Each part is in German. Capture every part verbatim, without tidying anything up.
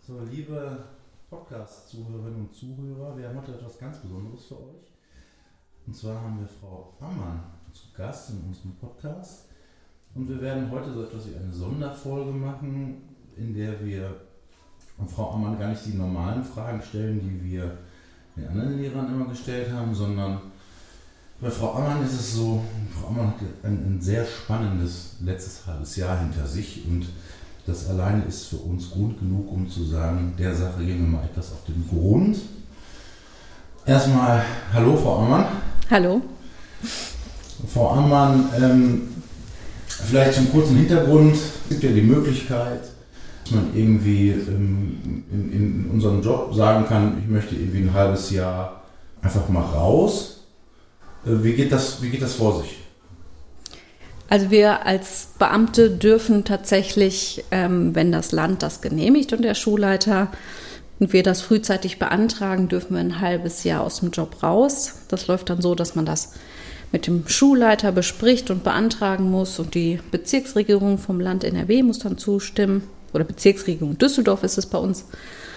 So, liebe Podcast-Zuhörerinnen und Zuhörer, wir haben heute etwas ganz Besonderes für euch. Und zwar haben wir Frau Ammann zu Gast in unserem Podcast. Und wir werden heute so etwas wie eine Sonderfolge machen, in der wir Frau Ammann gar nicht die normalen Fragen stellen, die wir den anderen Lehrern immer gestellt haben, sondern bei Frau Ammann ist es so, Frau Ammann hat ein, ein sehr spannendes letztes halbes Jahr hinter sich und das alleine ist für uns Grund genug, um zu sagen, der Sache gehen wir mal etwas auf den Grund. Erstmal, hallo Frau Ammann. Hallo. Frau Ammann, ähm, vielleicht zum kurzen Hintergrund. Es gibt ja die Möglichkeit, dass man irgendwie ähm, in, in unserem Job sagen kann, ich möchte irgendwie ein halbes Jahr einfach mal raus. Äh, wie geht das, wie geht das vor sich? Also wir als Beamte dürfen tatsächlich, ähm, wenn das Land das genehmigt und der Schulleiter und wir das frühzeitig beantragen, dürfen wir ein halbes Jahr aus dem Job raus. Das läuft dann so, dass man das mit dem Schulleiter bespricht und beantragen muss und die Bezirksregierung vom Land N R W muss dann zustimmen oder Bezirksregierung Düsseldorf ist es bei uns.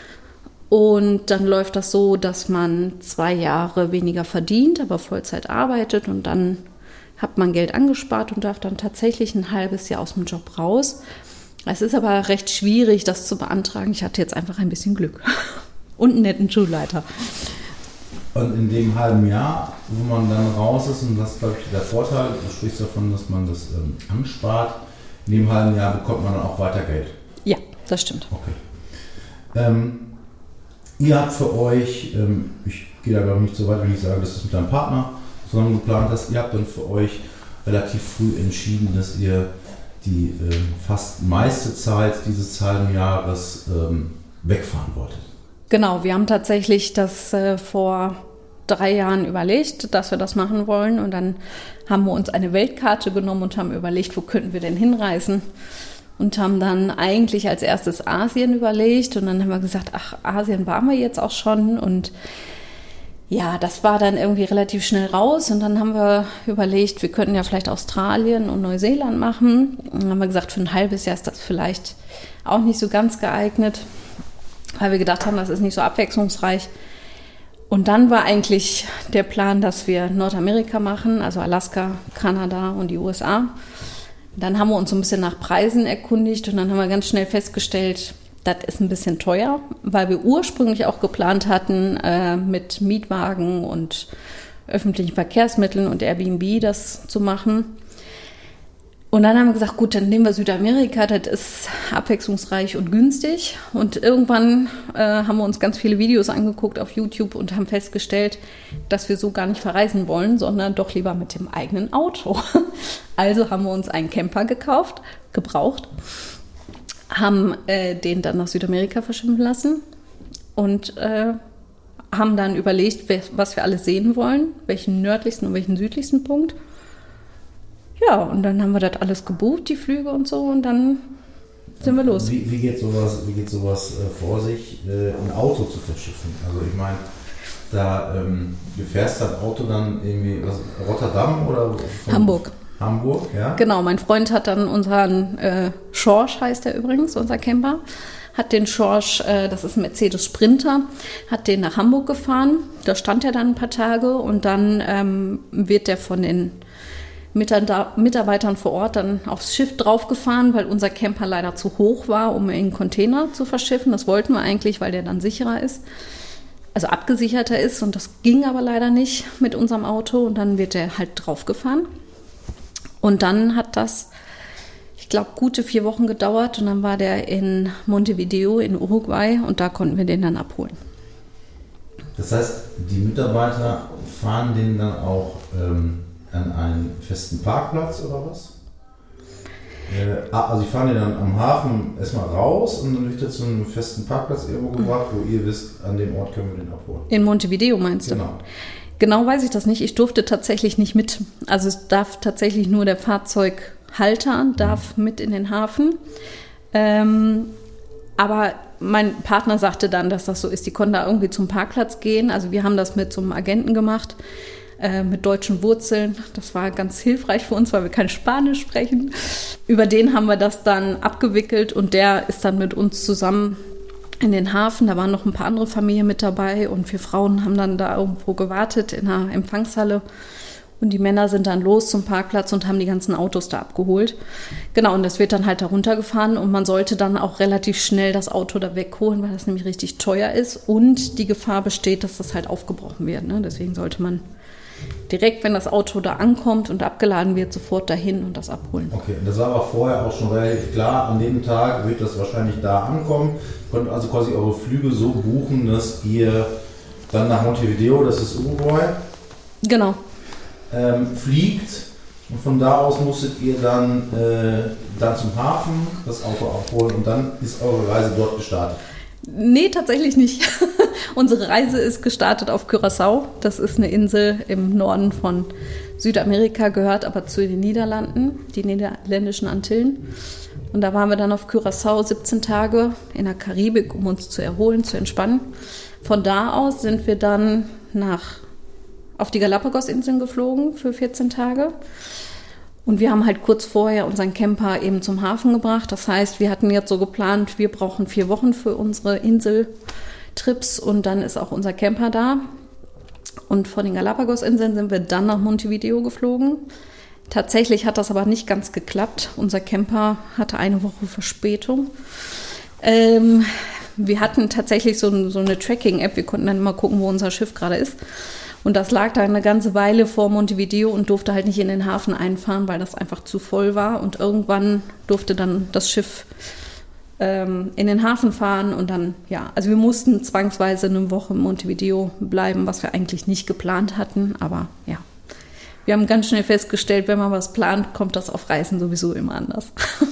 Und dann läuft das so, dass man zwei Jahre weniger verdient, aber Vollzeit arbeitet und dann hat man Geld angespart und darf dann tatsächlich ein halbes Jahr aus dem Job raus. Es ist aber recht schwierig, das zu beantragen. Ich hatte jetzt einfach ein bisschen Glück und einen netten Schulleiter. Und in dem halben Jahr, wo man dann raus ist, und das ist, glaube ich, der Vorteil, du sprichst davon, dass man das ähm, anspart, in dem halben Jahr bekommt man dann auch weiter Geld. Ja, das stimmt. Okay. Ähm, ihr habt für euch, ähm, ich gehe da glaube ich nicht so weit, wenn ich sage, das ist mit deinem Partner zusammen geplant hast, ihr habt dann für euch relativ früh entschieden, dass ihr die äh, fast meiste Zeit dieses halben Jahres ähm, wegfahren wolltet. Genau, wir haben tatsächlich das äh, vor drei Jahren überlegt, dass wir das machen wollen und dann haben wir uns eine Weltkarte genommen und haben überlegt, wo könnten wir denn hinreisen und haben dann eigentlich als erstes Asien überlegt und dann haben wir gesagt, ach, Asien waren wir jetzt auch schon und ja, das war dann irgendwie relativ schnell raus und dann haben wir überlegt, wir könnten ja vielleicht Australien und Neuseeland machen. Und dann haben wir gesagt, für ein halbes Jahr ist das vielleicht auch nicht so ganz geeignet, weil wir gedacht haben, das ist nicht so abwechslungsreich. Und dann war eigentlich der Plan, dass wir Nordamerika machen, also Alaska, Kanada und die U S A. Dann haben wir uns so ein bisschen nach Preisen erkundigt und dann haben wir ganz schnell festgestellt, das ist ein bisschen teuer, weil wir ursprünglich auch geplant hatten, äh, mit Mietwagen und öffentlichen Verkehrsmitteln und Airbnb das zu machen. Und dann haben wir gesagt, gut, dann nehmen wir Südamerika, das ist abwechslungsreich und günstig. Und irgendwann äh, haben wir uns ganz viele Videos angeguckt auf YouTube und haben festgestellt, dass wir so gar nicht verreisen wollen, sondern doch lieber mit dem eigenen Auto. Also haben wir uns einen Camper gekauft, gebraucht. Haben äh, den dann nach Südamerika verschwinden lassen und äh, haben dann überlegt, was wir alles sehen wollen, welchen nördlichsten und welchen südlichsten Punkt. Ja, und dann haben wir das alles gebucht, die Flüge und so, und dann sind wir los. Wie, wie geht sowas, wie geht sowas äh, vor sich, äh, ein Auto zu verschiffen? Also ich meine, da ähm, du fährst das Auto dann irgendwie, was, Rotterdam oder? Von Hamburg. Hamburg, ja? Genau, mein Freund hat dann unseren äh, Schorsch, heißt der übrigens, unser Camper, hat den Schorsch, äh, das ist ein Mercedes Sprinter, hat den nach Hamburg gefahren. Da stand er dann ein paar Tage und dann ähm, wird der von den Mitarbeitern vor Ort dann aufs Schiff draufgefahren, weil unser Camper leider zu hoch war, um in einen Container zu verschiffen. Das wollten wir eigentlich, weil der dann sicherer ist, also abgesicherter ist, und das ging aber leider nicht mit unserem Auto und dann wird der halt draufgefahren. Und dann hat das, ich glaube, gute vier Wochen gedauert und dann war der in Montevideo in Uruguay und da konnten wir den dann abholen. Das heißt, die Mitarbeiter fahren den dann auch ähm, an einen festen Parkplatz oder was? Äh, also die fahren den dann am Hafen erstmal raus und dann wird er zu einem festen Parkplatz irgendwo gebracht, wo ihr wisst, an dem Ort können wir den abholen. In Montevideo meinst du? Genau. Genau weiß ich das nicht. Ich durfte tatsächlich nicht mit. Also es darf tatsächlich nur der Fahrzeughalter darf mhm. mit in den Hafen. Ähm, aber mein Partner sagte dann, dass das so ist. Die konnten da irgendwie zum Parkplatz gehen. Also wir haben das mit so einem Agenten gemacht, äh, mit deutschen Wurzeln. Das war ganz hilfreich für uns, weil wir kein Spanisch sprechen. Über den haben wir das dann abgewickelt und der ist dann mit uns zusammen in den Hafen. Da waren noch ein paar andere Familien mit dabei und wir Frauen haben dann da irgendwo gewartet in einer Empfangshalle. Und die Männer sind dann los zum Parkplatz und haben die ganzen Autos da abgeholt. Genau, und das wird dann halt da runtergefahren und man sollte dann auch relativ schnell das Auto da wegholen, weil das nämlich richtig teuer ist und die Gefahr besteht, dass das halt aufgebrochen wird. Ne? Deswegen sollte man direkt, wenn das Auto da ankommt und abgeladen wird, sofort dahin und das abholen. Okay, das war aber vorher auch schon relativ klar, an dem Tag wird das wahrscheinlich da ankommen. Ihr könnt also quasi eure Flüge so buchen, dass ihr dann nach Montevideo, das ist Uruguay, genau. ähm, fliegt und von da aus musstet ihr dann, äh, dann zum Hafen das Auto abholen und dann ist eure Reise dort gestartet. Nee, tatsächlich nicht. Unsere Reise ist gestartet auf Curaçao. Das ist eine Insel im Norden von Südamerika, gehört aber zu den Niederlanden, die niederländischen Antillen. Und da waren wir dann auf Curaçao siebzehn Tage in der Karibik, um uns zu erholen, zu entspannen. Von da aus sind wir dann nach, auf die Galapagos-Inseln geflogen für vierzehn Tage. Und wir haben halt kurz vorher unseren Camper eben zum Hafen gebracht. Das heißt, wir hatten jetzt so geplant, wir brauchen vier Wochen für unsere Inseltrips und dann ist auch unser Camper da. Und von den Galapagos-Inseln sind wir dann nach Montevideo geflogen. Tatsächlich hat das aber nicht ganz geklappt. Unser Camper hatte eine Woche Verspätung. Ähm, wir hatten tatsächlich so, so eine Tracking-App. Wir konnten dann immer gucken, wo unser Schiff gerade ist. Und das lag da eine ganze Weile vor Montevideo und durfte halt nicht in den Hafen einfahren, weil das einfach zu voll war. Und irgendwann durfte dann das Schiff ähm, in den Hafen fahren. Und dann, ja, also wir mussten zwangsweise eine Woche in Montevideo bleiben, was wir eigentlich nicht geplant hatten. Aber ja, wir haben ganz schnell festgestellt, wenn man was plant, kommt das auf Reisen sowieso immer anders.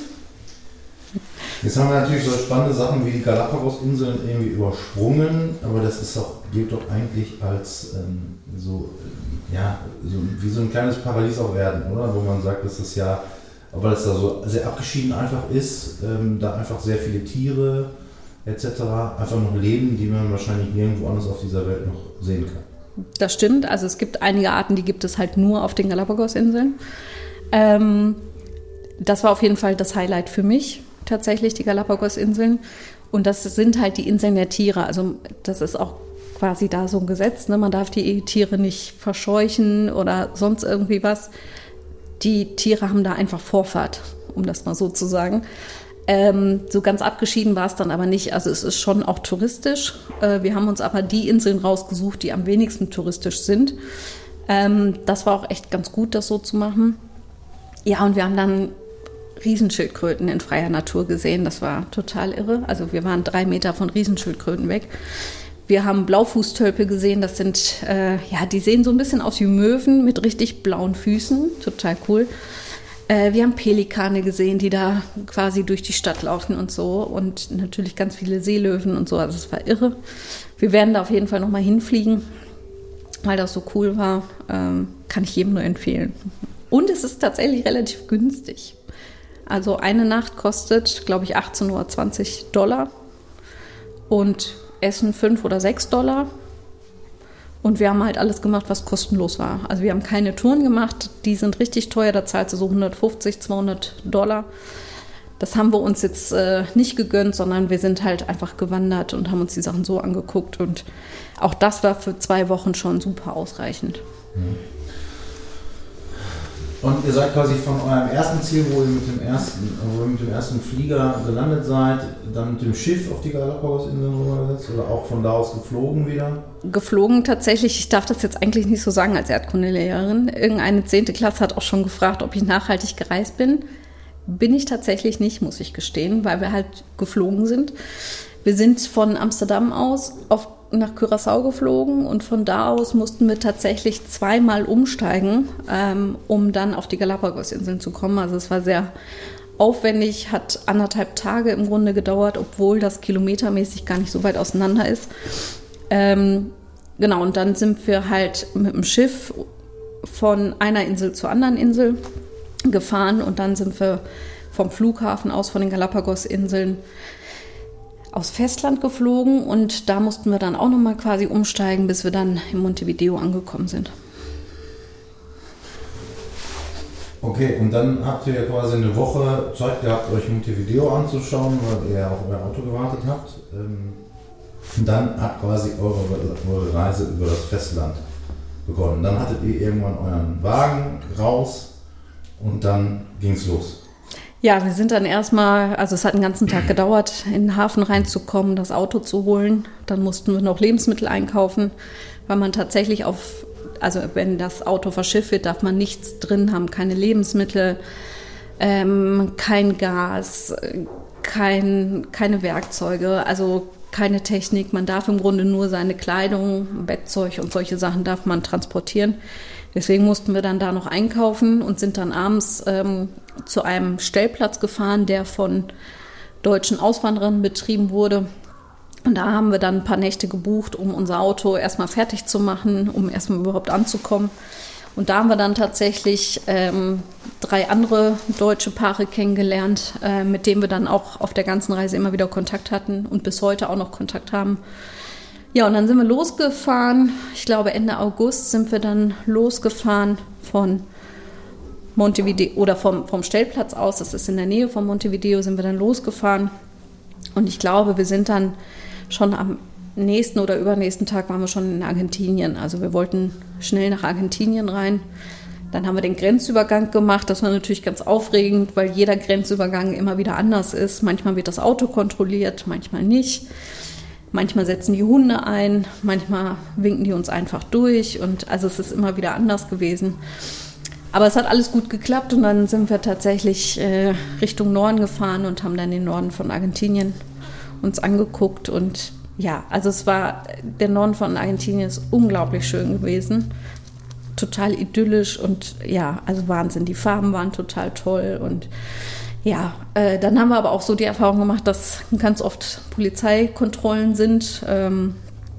Jetzt haben wir natürlich so spannende Sachen wie die Galapagos-Inseln irgendwie übersprungen, aber das ist auch, gilt doch eigentlich als ähm, so, ja, so, wie so ein kleines Paradies auf Erden, oder? Wo man sagt, dass das ja, weil es da so sehr abgeschieden einfach ist, ähm, da einfach sehr viele Tiere et cetera einfach noch leben, die man wahrscheinlich nirgendwo anders auf dieser Welt noch sehen kann. Das stimmt, also es gibt einige Arten, die gibt es halt nur auf den Galapagos-Inseln. Ähm, das war auf jeden Fall das Highlight für mich. Tatsächlich die Galapagos-Inseln. Und das sind halt die Inseln der Tiere. Also das ist auch quasi da so ein Gesetz. Ne? Man darf die Tiere nicht verscheuchen oder sonst irgendwie was. Die Tiere haben da einfach Vorfahrt, um das mal so zu sagen. Ähm, so ganz abgeschieden war es dann aber nicht. Also es ist schon auch touristisch. Äh, wir haben uns aber die Inseln rausgesucht, die am wenigsten touristisch sind. Ähm, das war auch echt ganz gut, das so zu machen. Ja, und wir haben dann Riesenschildkröten in freier Natur gesehen. Das war total irre. Also wir waren drei Meter von Riesenschildkröten weg. Wir haben Blaufußtölpel gesehen. Das sind, äh, ja, die sehen so ein bisschen aus wie Möwen mit richtig blauen Füßen. Total cool. Äh, wir haben Pelikane gesehen, die da quasi durch die Stadt laufen und so. Und natürlich ganz viele Seelöwen und so. Also es war irre. Wir werden da auf jeden Fall nochmal hinfliegen, weil das so cool war. Ähm, kann ich jedem nur empfehlen. Und es ist tatsächlich relativ günstig. Also eine Nacht kostet, glaube ich, achtzehn oder zwanzig Dollar und Essen fünf oder sechs Dollar. Und wir haben halt alles gemacht, was kostenlos war. Also wir haben keine Touren gemacht, die sind richtig teuer, da zahlst du so hundertfünfzig, zweihundert Dollar. Das haben wir uns jetzt äh, nicht gegönnt, sondern wir sind halt einfach gewandert und haben uns die Sachen so angeguckt. Und auch das war für zwei Wochen schon super ausreichend. Mhm. Und ihr seid quasi von eurem ersten Ziel, wo ihr mit dem ersten, wo ihr mit dem ersten Flieger gelandet seid, dann mit dem Schiff auf die Galapagos-Inseln rübergesetzt oder auch von da aus geflogen wieder? Geflogen tatsächlich, ich darf das jetzt eigentlich nicht so sagen als Erdkundelehrerin. Irgendeine zehnte Klasse hat auch schon gefragt, ob ich nachhaltig gereist bin. Bin ich tatsächlich nicht, muss ich gestehen, weil wir halt geflogen sind. Wir sind von Amsterdam aus auf nach Curaçao geflogen und von da aus mussten wir tatsächlich zweimal umsteigen, ähm, um dann auf die Galapagos-Inseln zu kommen. Also es war sehr aufwendig, hat anderthalb Tage im Grunde gedauert, obwohl das kilometermäßig gar nicht so weit auseinander ist. Ähm, genau, und dann sind wir halt mit dem Schiff von einer Insel zur anderen Insel gefahren und dann sind wir vom Flughafen aus, von den Galapagos-Inseln, aus Festland geflogen und da mussten wir dann auch nochmal quasi umsteigen, bis wir dann in Montevideo angekommen sind. Okay, und dann habt ihr ja quasi eine Woche Zeit gehabt, euch Montevideo anzuschauen, weil ihr ja auf euer Auto gewartet habt. Und dann hat quasi eure, eure Reise über das Festland begonnen. Dann hattet ihr irgendwann euren Wagen raus und dann ging es los. Ja, wir sind dann erstmal, also es hat einen ganzen Tag gedauert, in den Hafen reinzukommen, das Auto zu holen. Dann mussten wir noch Lebensmittel einkaufen, weil man tatsächlich auf, also wenn das Auto verschifft wird, darf man nichts drin haben, keine Lebensmittel, ähm, kein Gas, kein, keine Werkzeuge, also keine Technik. Man darf im Grunde nur seine Kleidung, Bettzeug und solche Sachen darf man transportieren. Deswegen mussten wir dann da noch einkaufen und sind dann abends ähm, zu einem Stellplatz gefahren, der von deutschen Auswanderern betrieben wurde. Und da haben wir dann ein paar Nächte gebucht, um unser Auto erstmal fertig zu machen, um erstmal überhaupt anzukommen. Und da haben wir dann tatsächlich ähm, drei andere deutsche Paare kennengelernt, äh, mit denen wir dann auch auf der ganzen Reise immer wieder Kontakt hatten und bis heute auch noch Kontakt haben. Ja, und dann sind wir losgefahren. Ich glaube, Ende August sind wir dann losgefahren von Montevideo oder vom, vom Stellplatz aus. Das ist in der Nähe von Montevideo, sind wir dann losgefahren. Und ich glaube, wir sind dann schon am nächsten oder übernächsten Tag waren wir schon in Argentinien. Also wir wollten schnell nach Argentinien rein. Dann haben wir den Grenzübergang gemacht. Das war natürlich ganz aufregend, weil jeder Grenzübergang immer wieder anders ist. Manchmal wird das Auto kontrolliert, manchmal nicht. Manchmal setzen die Hunde ein, manchmal winken die uns einfach durch. Und also es ist immer wieder anders gewesen. Aber es hat alles gut geklappt und dann sind wir tatsächlich äh, Richtung Norden gefahren und haben dann den Norden von Argentinien uns angeguckt. Und ja, also es war, der Norden von Argentinien ist unglaublich schön gewesen. Total idyllisch und ja, also Wahnsinn. Die Farben waren total toll und ja, äh, dann haben wir aber auch so die Erfahrung gemacht, dass ganz oft Polizeikontrollen sind ähm,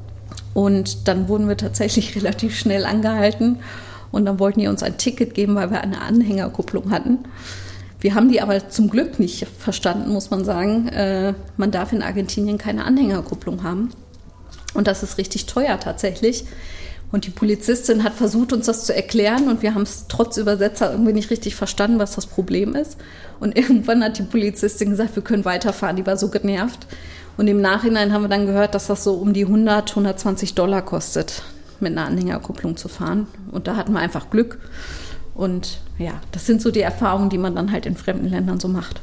und dann wurden wir tatsächlich relativ schnell angehalten und dann wollten die uns ein Ticket geben, weil wir eine Anhängerkupplung hatten. Wir haben die aber zum Glück nicht verstanden, muss man sagen. Äh, man darf in Argentinien keine Anhängerkupplung haben und das ist richtig teuer tatsächlich. Und die Polizistin hat versucht, uns das zu erklären und wir haben es trotz Übersetzer irgendwie nicht richtig verstanden, was das Problem ist. Und irgendwann hat die Polizistin gesagt, wir können weiterfahren. Die war so genervt. Und im Nachhinein haben wir dann gehört, dass das so um die hundert, hundertzwanzig Dollar kostet, mit einer Anhängerkupplung zu fahren. Und da hatten wir einfach Glück. Und ja, das sind so die Erfahrungen, die man dann halt in fremden Ländern so macht.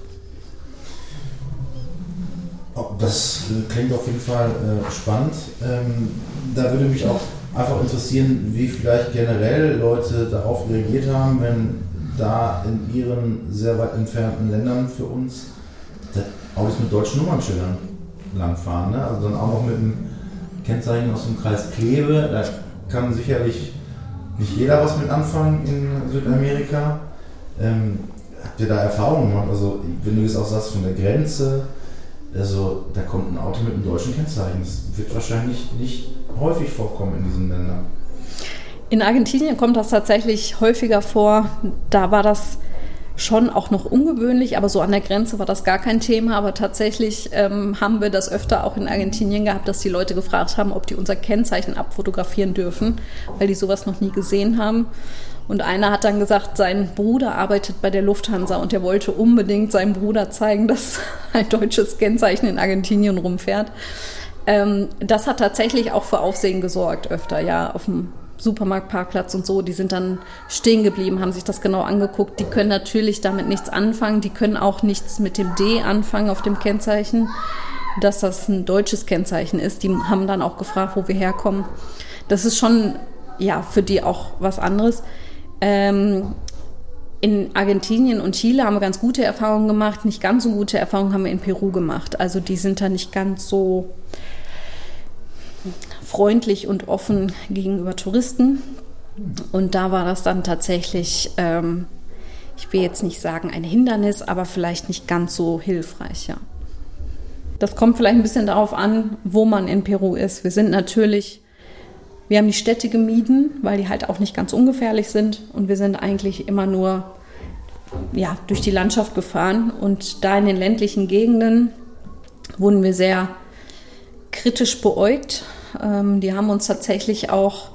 Das klingt auf jeden Fall äh, spannend. Ähm, da würde mich auch einfach interessieren, wie vielleicht generell Leute darauf reagiert haben, wenn da in ihren sehr weit entfernten Ländern für uns Autos mit deutschen Nummernschildern langfahren. Ne? Also dann auch noch mit einem Kennzeichen aus dem Kreis Kleve. Da kann sicherlich nicht jeder was mit anfangen in Südamerika. Ähm, habt ihr da Erfahrungen gemacht? Also wenn du jetzt auch sagst, von der Grenze, also da kommt ein Auto mit einem deutschen Kennzeichen. Das wird wahrscheinlich nicht häufig vorkommen in diesen Ländern. In Argentinien kommt das tatsächlich häufiger vor. Da war das schon auch noch ungewöhnlich, aber so an der Grenze war das gar kein Thema. Aber tatsächlich ähm, haben wir das öfter auch in Argentinien gehabt, dass die Leute gefragt haben, ob die unser Kennzeichen abfotografieren dürfen, weil die sowas noch nie gesehen haben. Und einer hat dann gesagt, sein Bruder arbeitet bei der Lufthansa und er wollte unbedingt seinem Bruder zeigen, dass ein deutsches Kennzeichen in Argentinien rumfährt. Ähm, das hat tatsächlich auch für Aufsehen gesorgt öfter, ja, auf dem Supermarktparkplatz und so. Die sind dann stehen geblieben, haben sich das genau angeguckt. Die können natürlich damit nichts anfangen. Die können auch nichts mit dem D anfangen auf dem Kennzeichen, dass das ein deutsches Kennzeichen ist. Die haben dann auch gefragt, wo wir herkommen. Das ist schon, ja, für die auch was anderes. Ähm, in Argentinien und Chile haben wir ganz gute Erfahrungen gemacht. Nicht ganz so gute Erfahrungen haben wir in Peru gemacht. Also die sind da nicht ganz so freundlich und offen gegenüber Touristen. Und da war das dann tatsächlich, ähm, ich will jetzt nicht sagen ein Hindernis, aber vielleicht nicht ganz so hilfreich, ja. Das kommt vielleicht ein bisschen darauf an, wo man in Peru ist. Wir sind natürlich, wir haben die Städte gemieden, weil die halt auch nicht ganz ungefährlich sind. Und wir sind eigentlich immer nur ja, durch die Landschaft gefahren. Und da in den ländlichen Gegenden wurden wir sehr kritisch beäugt. Ähm, die haben uns tatsächlich auch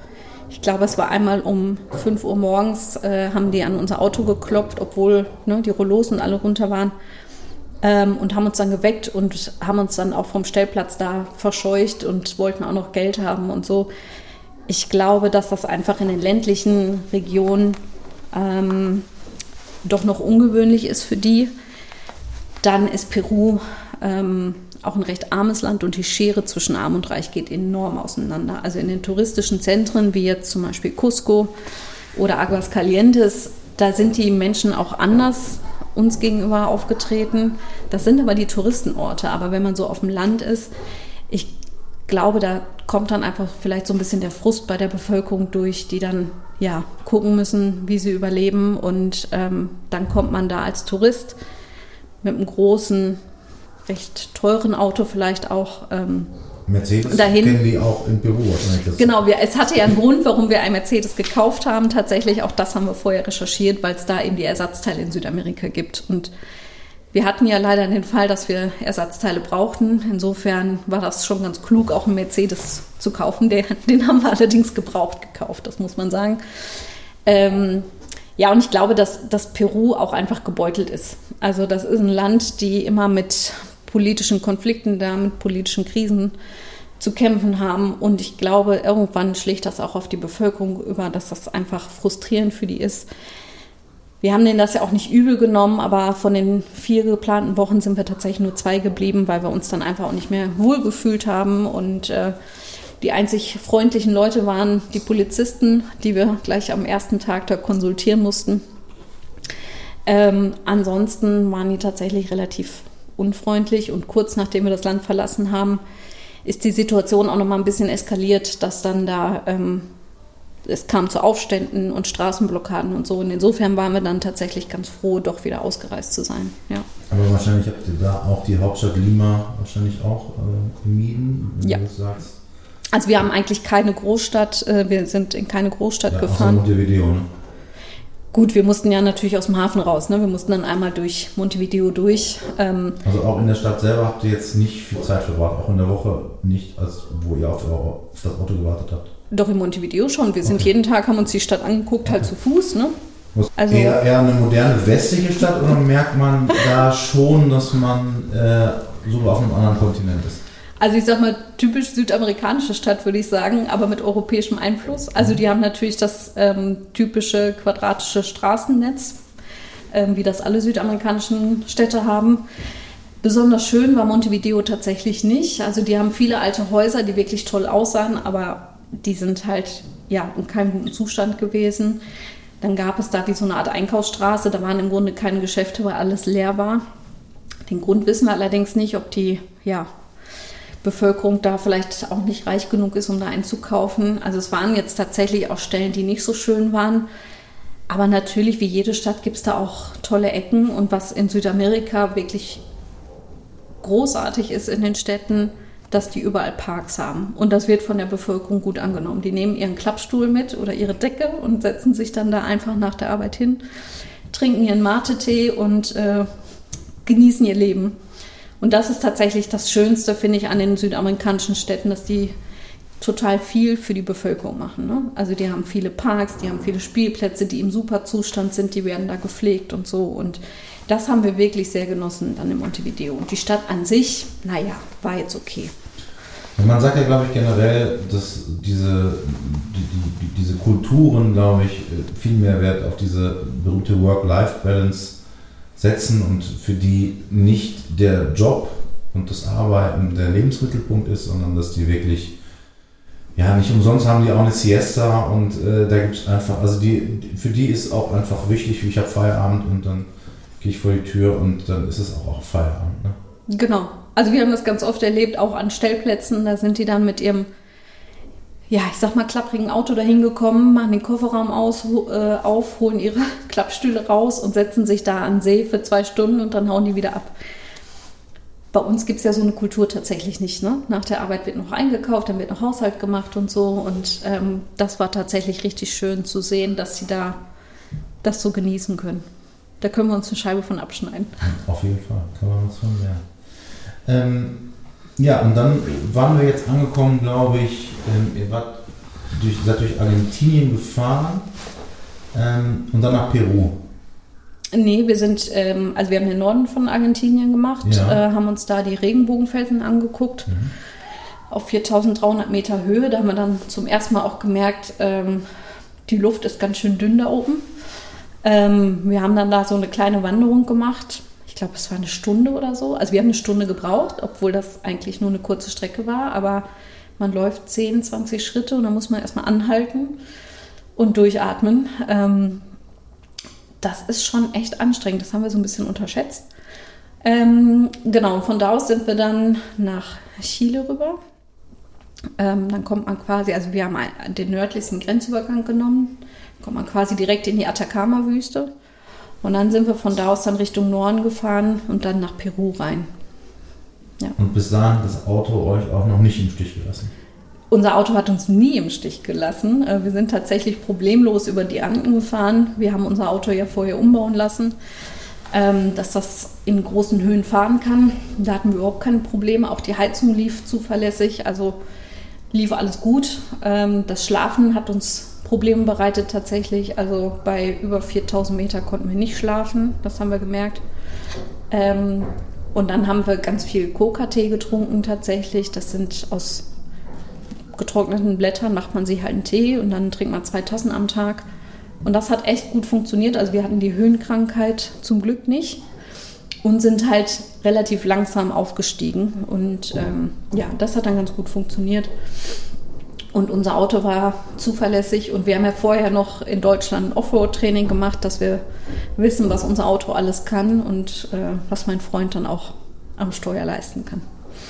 Ich glaube, es war einmal um fünf Uhr morgens, äh, haben die an unser Auto geklopft, obwohl ne, die Rollos und alle runter waren. Ähm, und haben uns dann geweckt und haben uns dann auch vom Stellplatz da verscheucht und wollten auch noch Geld haben und so. Ich glaube, dass das einfach in den ländlichen Regionen ähm, doch noch ungewöhnlich ist für die. Dann ist Peru ähm, auch ein recht armes Land und die Schere zwischen Arm und Reich geht enorm auseinander. Also in den touristischen Zentren, wie jetzt zum Beispiel Cusco oder Aguascalientes, da sind die Menschen auch anders uns gegenüber aufgetreten. Das sind aber die Touristenorte. Aber wenn man so auf dem Land ist, ich glaube, da kommt dann einfach vielleicht so ein bisschen der Frust bei der Bevölkerung durch, die dann ja gucken müssen, wie sie überleben. Und ähm, dann kommt man da als Tourist mit einem großen, recht teuren Auto vielleicht auch ähm, Mercedes dahin. Kennen die auch in Peru wahrscheinlich. Genau, wir, es hatte ja einen Grund, warum wir einen Mercedes gekauft haben. Tatsächlich, auch das haben wir vorher recherchiert, weil es da eben die Ersatzteile in Südamerika gibt. Und wir hatten ja leider den Fall, dass wir Ersatzteile brauchten. Insofern war das schon ganz klug, auch einen Mercedes zu kaufen. Den, den haben wir allerdings gebraucht gekauft, das muss man sagen. Ähm, ja, und ich glaube, dass, dass Peru auch einfach gebeutelt ist. Also das ist ein Land, die immer mit politischen Konflikten da, mit politischen Krisen zu kämpfen haben. Und ich glaube, irgendwann schlägt das auch auf die Bevölkerung über, dass das einfach frustrierend für die ist. Wir haben denen das ja auch nicht übel genommen, aber von den vier geplanten Wochen sind wir tatsächlich nur zwei geblieben, weil wir uns dann einfach auch nicht mehr wohlgefühlt haben. Und äh, die einzig freundlichen Leute waren die Polizisten, die wir gleich am ersten Tag da konsultieren mussten. Ähm, ansonsten waren die tatsächlich relativ unfreundlich und kurz nachdem wir das Land verlassen haben, ist die Situation auch noch mal ein bisschen eskaliert, dass dann da, ähm, es kam zu Aufständen und Straßenblockaden und so. Und insofern waren wir dann tatsächlich ganz froh, doch wieder ausgereist zu sein. Ja. Aber wahrscheinlich habt ihr da auch die Hauptstadt Lima wahrscheinlich auch äh, gemieden, wenn ja. du das sagst. Also wir haben eigentlich keine Großstadt, äh, wir sind in keine Großstadt ja, gefahren. Außer Montevideo, ne? Gut, wir mussten ja natürlich aus dem Hafen raus. Ne? Wir mussten dann einmal durch Montevideo durch. Ähm, also auch in der Stadt selber habt ihr jetzt nicht viel Zeit verbracht, auch in der Woche nicht, als wo ihr auf, auf das Auto gewartet habt? Doch in Montevideo schon. Wir sind okay. jeden Tag, haben uns die Stadt angeguckt, okay. halt zu Fuß. Ne? Also eher, eher eine moderne westliche Stadt oder merkt man da schon, dass man äh, so auf einem anderen Kontinent ist? Also ich sag mal, typisch südamerikanische Stadt, würde ich sagen, aber mit europäischem Einfluss. Also die haben natürlich das ähm, typische quadratische Straßennetz, ähm, wie das alle südamerikanischen Städte haben. Besonders schön war Montevideo tatsächlich nicht. Also die haben viele alte Häuser, die wirklich toll aussahen, aber die sind halt ja, in keinem guten Zustand gewesen. Dann gab es da wie so eine Art Einkaufsstraße, da waren im Grunde keine Geschäfte, weil alles leer war. Den Grund wissen wir allerdings nicht, ob die ja, Bevölkerung da vielleicht auch nicht reich genug ist, um da einzukaufen. Also es waren jetzt tatsächlich auch Stellen, die nicht so schön waren. Aber natürlich, wie jede Stadt, gibt es da auch tolle Ecken. Und was in Südamerika wirklich großartig ist in den Städten, dass die überall Parks haben. Und das wird von der Bevölkerung gut angenommen. Die nehmen ihren Klappstuhl mit oder ihre Decke und setzen sich dann da einfach nach der Arbeit hin, trinken ihren Mate-Tee und äh, genießen ihr Leben. Und das ist tatsächlich das Schönste, finde ich, an den südamerikanischen Städten, dass die total viel für die Bevölkerung machen. Ne? Also die haben viele Parks, die haben viele Spielplätze, die im super Zustand sind, die werden da gepflegt und so. Und das haben wir wirklich sehr genossen dann in Montevideo. Und die Stadt an sich, naja, war jetzt okay. Man sagt ja, glaube ich, generell, dass diese, die, die, diese Kulturen, glaube ich, viel mehr Wert auf diese berühmte Work-Life-Balance setzen und für die nicht der Job und das Arbeiten der Lebensmittelpunkt ist, sondern dass die wirklich, ja, nicht umsonst haben die auch eine Siesta und äh, da gibt es einfach, also die, für die ist auch einfach wichtig, ich habe Feierabend und dann gehe ich vor die Tür und dann ist es auch, auch Feierabend. Ne? Genau, also wir haben das ganz oft erlebt, auch an Stellplätzen, da sind die dann mit ihrem, ja, ich sag mal, klapprigen Auto dahin gekommen, machen den Kofferraum aus, äh, auf, holen ihre Klappstühle raus und setzen sich da an den See für zwei Stunden und dann hauen die wieder ab. Bei uns gibt es ja so eine Kultur tatsächlich nicht. Ne? Nach der Arbeit wird noch eingekauft, dann wird noch Haushalt gemacht und so. Und ähm, das war tatsächlich richtig schön zu sehen, dass sie da das so genießen können. Da können wir uns eine Scheibe von abschneiden. Auf jeden Fall, kann man was von lernen. Ähm, Ja, und dann waren wir jetzt angekommen, glaube ich, ähm, ihr wart durch, seid durch Argentinien gefahren ähm, und dann nach Peru. Nee, wir sind, ähm, also wir haben den Norden von Argentinien gemacht, ja. äh, haben uns da die Regenbogenfelsen angeguckt, mhm. auf viertausenddreihundert Meter Höhe. Da haben wir dann zum ersten Mal auch gemerkt, ähm, die Luft ist ganz schön dünn da oben. Ähm, wir haben dann da so eine kleine Wanderung gemacht. Ich glaube, es war eine Stunde oder so. Also wir haben eine Stunde gebraucht, obwohl das eigentlich nur eine kurze Strecke war. Aber man läuft zehn, zwanzig Schritte und dann muss man erstmal anhalten und durchatmen. Ähm, das ist schon echt anstrengend. Das haben wir so ein bisschen unterschätzt. Ähm, genau, von da aus sind wir dann nach Chile rüber. Ähm, dann kommt man quasi, also wir haben den nördlichsten Grenzübergang genommen, kommt man quasi direkt in die Atacama-Wüste. Und dann sind wir von da aus dann Richtung Norden gefahren und dann nach Peru rein. Ja. Und bis dahin hat das Auto euch auch noch nicht im Stich gelassen? Unser Auto hat uns nie im Stich gelassen. Wir sind tatsächlich problemlos über die Anden gefahren. Wir haben unser Auto ja vorher umbauen lassen, dass das in großen Höhen fahren kann. Da hatten wir überhaupt keine Probleme. Auch die Heizung lief zuverlässig, also lief alles gut. Das Schlafen hat uns Probleme bereitet tatsächlich. Also bei über viertausend Meter konnten wir nicht schlafen, das haben wir gemerkt. Und dann haben wir ganz viel Coca-Tee getrunken tatsächlich. Das sind aus getrockneten Blättern, macht man sich halt einen Tee und dann trinkt man zwei Tassen am Tag. Und das hat echt gut funktioniert. Also wir hatten die Höhenkrankheit zum Glück nicht und sind halt relativ langsam aufgestiegen. Und ähm, ja, das hat dann ganz gut funktioniert. Und unser Auto war zuverlässig und wir haben ja vorher noch in Deutschland ein Offroad-Training gemacht, dass wir wissen, was unser Auto alles kann und äh, was mein Freund dann auch am Steuer leisten kann.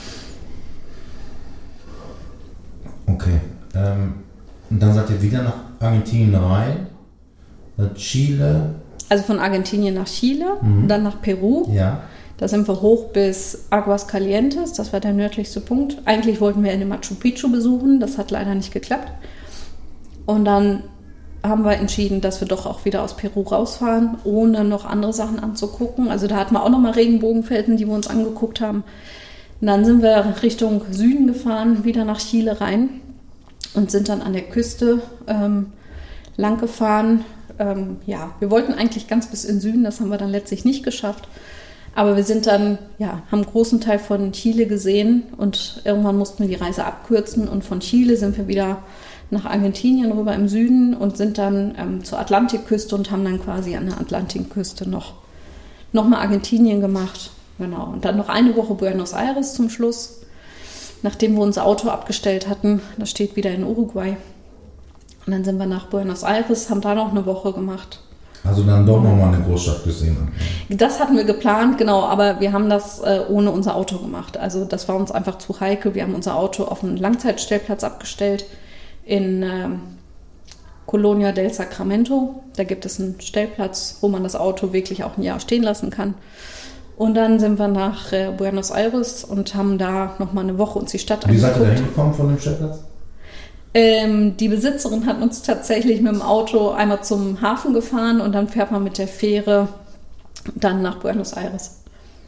Okay. Ähm, und dann seid ihr wieder nach Argentinien rein, nach Chile. Also von Argentinien nach Chile, mhm. dann nach Peru. Ja. Da sind wir hoch bis Aguascalientes, das war der nördlichste Punkt. Eigentlich wollten wir in Machu Picchu besuchen, das hat leider nicht geklappt. Und dann haben wir entschieden, dass wir doch auch wieder aus Peru rausfahren, ohne noch andere Sachen anzugucken. Also da hatten wir auch nochmal Regenbogenfelsen, die wir uns angeguckt haben. Und dann sind wir Richtung Süden gefahren, wieder nach Chile rein und sind dann an der Küste ähm, lang gefahren. Ähm, ja, wir wollten eigentlich ganz bis in den Süden, das haben wir dann letztlich nicht geschafft. Aber wir sind dann, ja, haben einen großen Teil von Chile gesehen und irgendwann mussten wir die Reise abkürzen und von Chile sind wir wieder nach Argentinien rüber im Süden und sind dann ähm, zur Atlantikküste und haben dann quasi an der Atlantikküste noch, noch mal Argentinien gemacht. Genau. Und dann noch eine Woche Buenos Aires zum Schluss, nachdem wir unser Auto abgestellt hatten. Das steht wieder in Uruguay. Und dann sind wir nach Buenos Aires, haben da noch eine Woche gemacht. Also dann doch nochmal eine Großstadt gesehen. Das hatten wir geplant, genau, aber wir haben das äh, ohne unser Auto gemacht. Also das war uns einfach zu heikel. Wir haben unser Auto auf einen Langzeitstellplatz abgestellt in äh, Colonia del Sacramento. Da gibt es einen Stellplatz, wo man das Auto wirklich auch ein Jahr stehen lassen kann. Und dann sind wir nach äh, Buenos Aires und haben da nochmal eine Woche uns die Stadt angeguckt. Wie seid ihr da angeguckt. hingekommen von dem Stellplatz? Ähm, die Besitzerin hat uns tatsächlich mit dem Auto einmal zum Hafen gefahren und dann fährt man mit der Fähre dann nach Buenos Aires.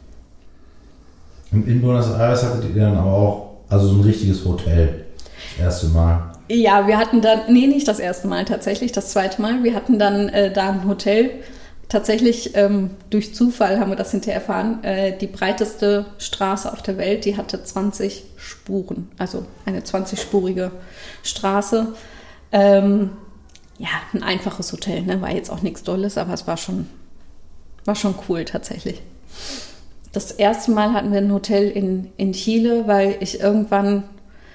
Und in Buenos Aires hattet ihr dann aber auch also so ein richtiges Hotel, das erste Mal? Ja, wir hatten dann, nee, nicht das erste Mal tatsächlich, das zweite Mal. Wir hatten dann äh, da ein Hotel. Tatsächlich, ähm, durch Zufall haben wir das hinterher erfahren, äh, die breiteste Straße auf der Welt, die hatte zwanzig Spuren, also eine zwanzigspurige Straße. Ähm, ja, ein einfaches Hotel, ne? War jetzt auch nichts Dolles, aber es war schon, war schon cool tatsächlich. Das erste Mal hatten wir ein Hotel in, in Chile, weil ich irgendwann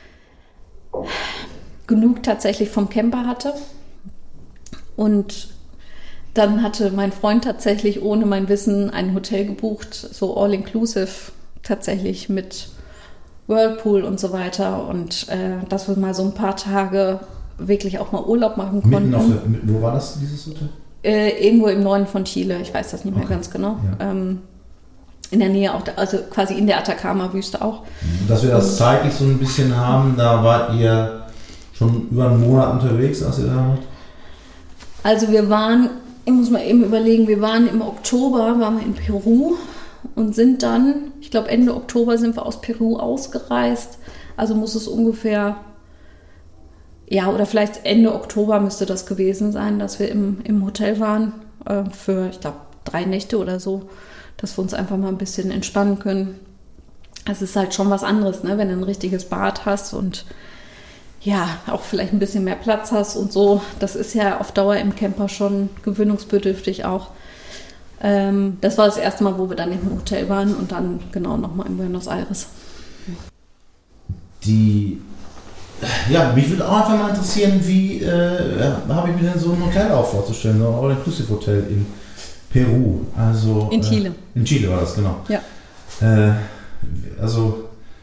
genug tatsächlich vom Camper hatte und dann hatte mein Freund tatsächlich ohne mein Wissen ein Hotel gebucht, so all-inclusive tatsächlich mit Whirlpool und so weiter. Und äh, dass wir mal so ein paar Tage wirklich auch mal Urlaub machen konnten. Mitten auf der, mit, wo war das, dieses Hotel? Äh, irgendwo im Norden von Chile, ich weiß das nicht mehr okay. ganz genau. Ja. Ähm, in der Nähe auch, da, also quasi in der Atacama-Wüste auch. Dass wir das zeitlich so ein bisschen haben, da wart ihr schon über einen Monat unterwegs, als ihr da wart? Also wir waren... Ich muss mal eben überlegen, wir waren im Oktober, waren wir in Peru und sind dann, ich glaube Ende Oktober sind wir aus Peru ausgereist. Also muss es ungefähr ja, oder vielleicht Ende Oktober müsste das gewesen sein, dass wir im, im Hotel waren äh, für, ich glaube, drei Nächte oder so, dass wir uns einfach mal ein bisschen entspannen können. Es ist halt schon was anderes, ne? Wenn du ein richtiges Bad hast und ja, auch vielleicht ein bisschen mehr Platz hast und so. Das ist ja auf Dauer im Camper schon gewöhnungsbedürftig auch. Ähm, das war das erste Mal, wo wir dann im Hotel waren und dann genau nochmal in Buenos Aires. Die, ja, mich würde auch einfach mal interessieren, wie äh, habe ich mir denn so ein Hotel auch vorzustellen, so ein All-Inclusive-Hotel in Peru. Also, in Chile. Äh, in Chile war das, genau. Ja. Äh, also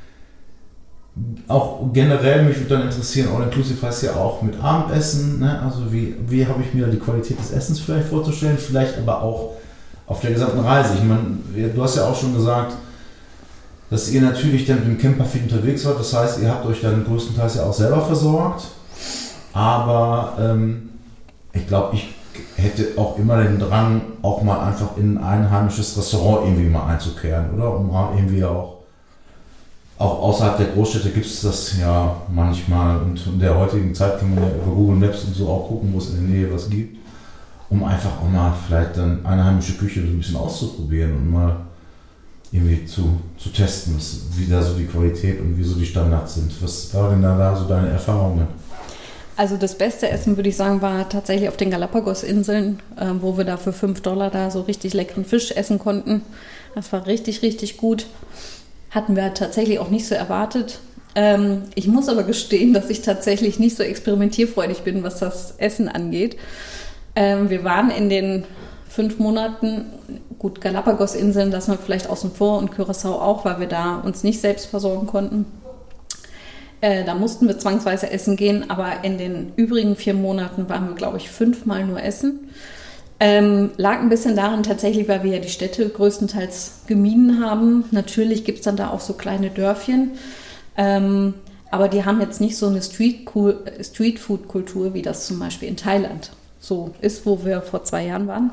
auch generell, mich würde dann interessieren, All-Inclusive heißt ja auch mit Abendessen, ne? Also wie, wie habe ich mir die Qualität des Essens vielleicht vorzustellen, vielleicht aber auch auf der gesamten Reise. Ich meine, du hast ja auch schon gesagt, dass ihr natürlich dann im Camper viel unterwegs wart, das heißt, ihr habt euch dann größtenteils ja auch selber versorgt, aber ähm, ich glaube, ich hätte auch immer den Drang, auch mal einfach in ein einheimisches Restaurant irgendwie mal einzukehren, oder? Um mal irgendwie auch Auch außerhalb der Großstädte gibt es das ja manchmal und in der heutigen Zeit kann man ja über Google Maps und so auch gucken, wo es in der Nähe was gibt, um einfach auch mal vielleicht dann eine heimische Küche so ein bisschen auszuprobieren und mal irgendwie zu, zu testen, wie da so die Qualität und wie so die Standards sind. Was waren denn da, da so deine Erfahrungen? Also das beste Essen, würde ich sagen, war tatsächlich auf den Galapagos-Inseln, äh, wo wir da für fünf Dollar da so richtig leckeren Fisch essen konnten. Das war richtig, richtig gut. Hatten wir tatsächlich auch nicht so erwartet. Ähm, ich muss aber gestehen, dass ich tatsächlich nicht so experimentierfreudig bin, was das Essen angeht. Ähm, wir waren in den fünf Monaten, gut, Galapagos-Inseln lassen wir vielleicht außen vor und Curaçao auch, weil wir da uns nicht selbst versorgen konnten. Äh, da mussten wir zwangsweise essen gehen, aber in den übrigen vier Monaten waren wir, glaube ich, fünfmal nur essen. Ähm, lag ein bisschen daran tatsächlich, weil wir ja die Städte größtenteils gemieden haben. Natürlich gibt es dann da auch so kleine Dörfchen, ähm, aber die haben jetzt nicht so eine Street-Food-Kultur, wie das zum Beispiel in Thailand so ist, wo wir vor zwei Jahren waren.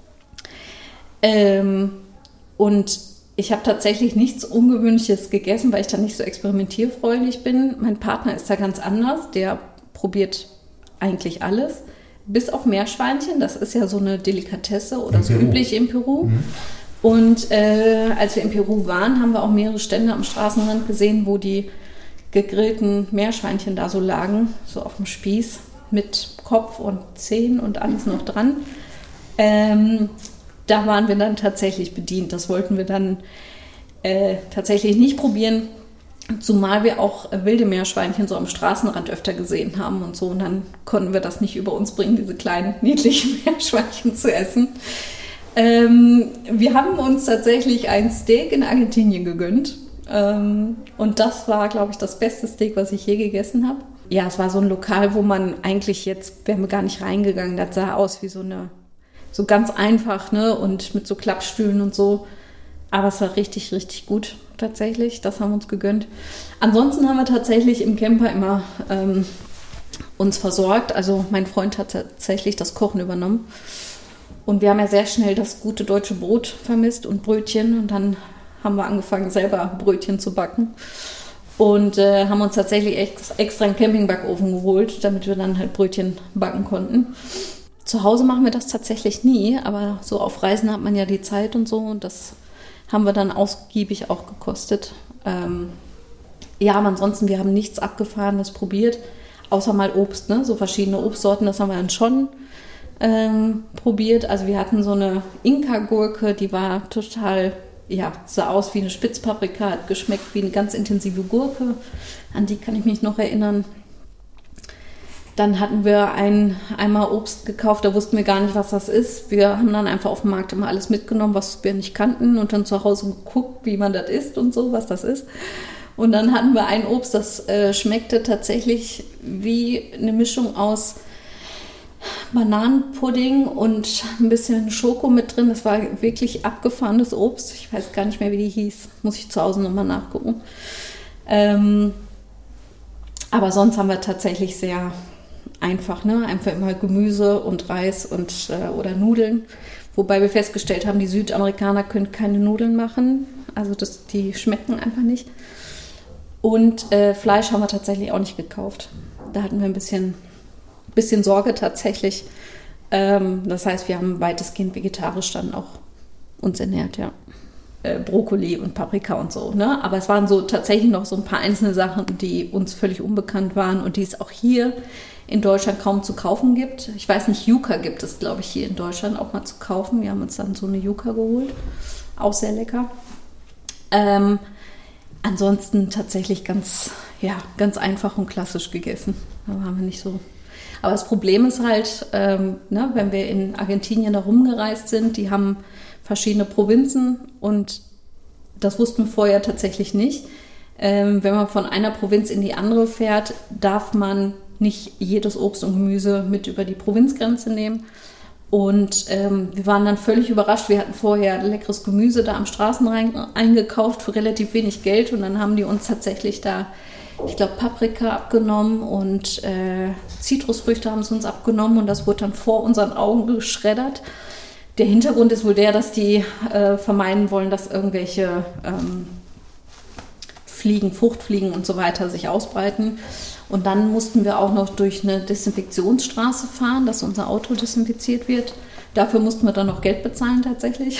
Ähm, und ich habe tatsächlich nichts Ungewöhnliches gegessen, weil ich da nicht so experimentierfreudig bin. Mein Partner ist da ganz anders, der probiert eigentlich alles. Bis auf Meerschweinchen, das ist ja so eine Delikatesse oder in so Peru. üblich in Peru. Mhm. Und äh, als wir in Peru waren, haben wir auch mehrere Stände am Straßenrand gesehen, wo die gegrillten Meerschweinchen da so lagen, so auf dem Spieß mit Kopf und Zehen und alles noch dran. Ähm, da waren wir dann tatsächlich bedient. Das wollten wir dann äh, tatsächlich nicht probieren. Zumal wir auch wilde Meerschweinchen so am Straßenrand öfter gesehen haben und so. Und dann konnten wir das nicht über uns bringen, diese kleinen, niedlichen Meerschweinchen zu essen. Ähm, wir haben uns tatsächlich ein Steak in Argentinien gegönnt. Ähm, und das war, glaube ich, das beste Steak, was ich je gegessen habe. Ja, es war so ein Lokal, wo man eigentlich jetzt, wären wir gar nicht reingegangen. Das sah aus wie so eine, so ganz einfach, ne? Und mit so Klappstühlen und so. Aber es war richtig, richtig gut. Tatsächlich, das haben wir uns gegönnt. Ansonsten haben wir tatsächlich im Camper immer ähm, uns versorgt. Also mein Freund hat tatsächlich das Kochen übernommen. Und wir haben ja sehr schnell das gute deutsche Brot vermisst und Brötchen. Und dann haben wir angefangen, selber Brötchen zu backen. Und äh, haben uns tatsächlich ex- extra einen Campingbackofen geholt, damit wir dann halt Brötchen backen konnten. Zu Hause machen wir das tatsächlich nie, aber so auf Reisen hat man ja die Zeit und so. Und das haben wir dann ausgiebig auch gekostet. Ähm, ja, aber ansonsten, wir haben nichts Abgefahrenes probiert, außer mal Obst, ne? So verschiedene Obstsorten, das haben wir dann schon ähm, probiert. Also wir hatten so eine Inka-Gurke, die war total, ja, sah aus wie eine Spitzpaprika, hat geschmeckt wie eine ganz intensive Gurke. An die kann ich mich noch erinnern. Dann hatten wir ein, einmal Obst gekauft, da wussten wir gar nicht, was das ist. Wir haben dann einfach auf dem Markt immer alles mitgenommen, was wir nicht kannten und dann zu Hause geguckt, wie man das isst und so, was das ist. Und dann hatten wir ein Obst, das äh, schmeckte tatsächlich wie eine Mischung aus Bananenpudding und ein bisschen Schoko mit drin. Das war wirklich abgefahrenes Obst. Ich weiß gar nicht mehr, wie die hieß. Muss ich zu Hause nochmal nachgucken. Ähm, aber sonst haben wir tatsächlich sehr einfach, ne? Einfach immer Gemüse und Reis und äh, oder Nudeln. Wobei wir festgestellt haben, die Südamerikaner können keine Nudeln machen. Also das, die schmecken einfach nicht. Und äh, Fleisch haben wir tatsächlich auch nicht gekauft. Da hatten wir ein bisschen, bisschen Sorge tatsächlich. Ähm, das heißt, wir haben weitestgehend vegetarisch dann auch uns ernährt, ja. Äh, Brokkoli und Paprika und so, ne? Aber es waren so tatsächlich noch so ein paar einzelne Sachen, die uns völlig unbekannt waren und die es auch hier in Deutschland kaum zu kaufen gibt. Ich weiß nicht, Yuca gibt es, glaube ich, hier in Deutschland auch mal zu kaufen. Wir haben uns dann so eine Yuca geholt. Auch sehr lecker. Ähm, ansonsten tatsächlich ganz, ja, ganz einfach und klassisch gegessen. Da haben wir nicht so. Aber das Problem ist halt, ähm, ne, wenn wir in Argentinien da rumgereist sind, die haben verschiedene Provinzen und das wussten wir vorher tatsächlich nicht. Ähm, wenn man von einer Provinz in die andere fährt, darf man nicht jedes Obst und Gemüse mit über die Provinzgrenze nehmen. Und ähm, wir waren dann völlig überrascht. Wir hatten vorher leckeres Gemüse da am Straßenrand eingekauft für relativ wenig Geld. Und dann haben die uns tatsächlich da, ich glaube, Paprika abgenommen und äh, Zitrusfrüchte haben sie uns abgenommen. Und das wurde dann vor unseren Augen geschreddert. Der Hintergrund ist wohl der, dass die äh, vermeiden wollen, dass irgendwelche ähm, Fliegen, Fruchtfliegen und so weiter sich ausbreiten. Und dann mussten wir auch noch durch eine Desinfektionsstraße fahren, dass unser Auto desinfiziert wird. Dafür mussten wir dann noch Geld bezahlen tatsächlich.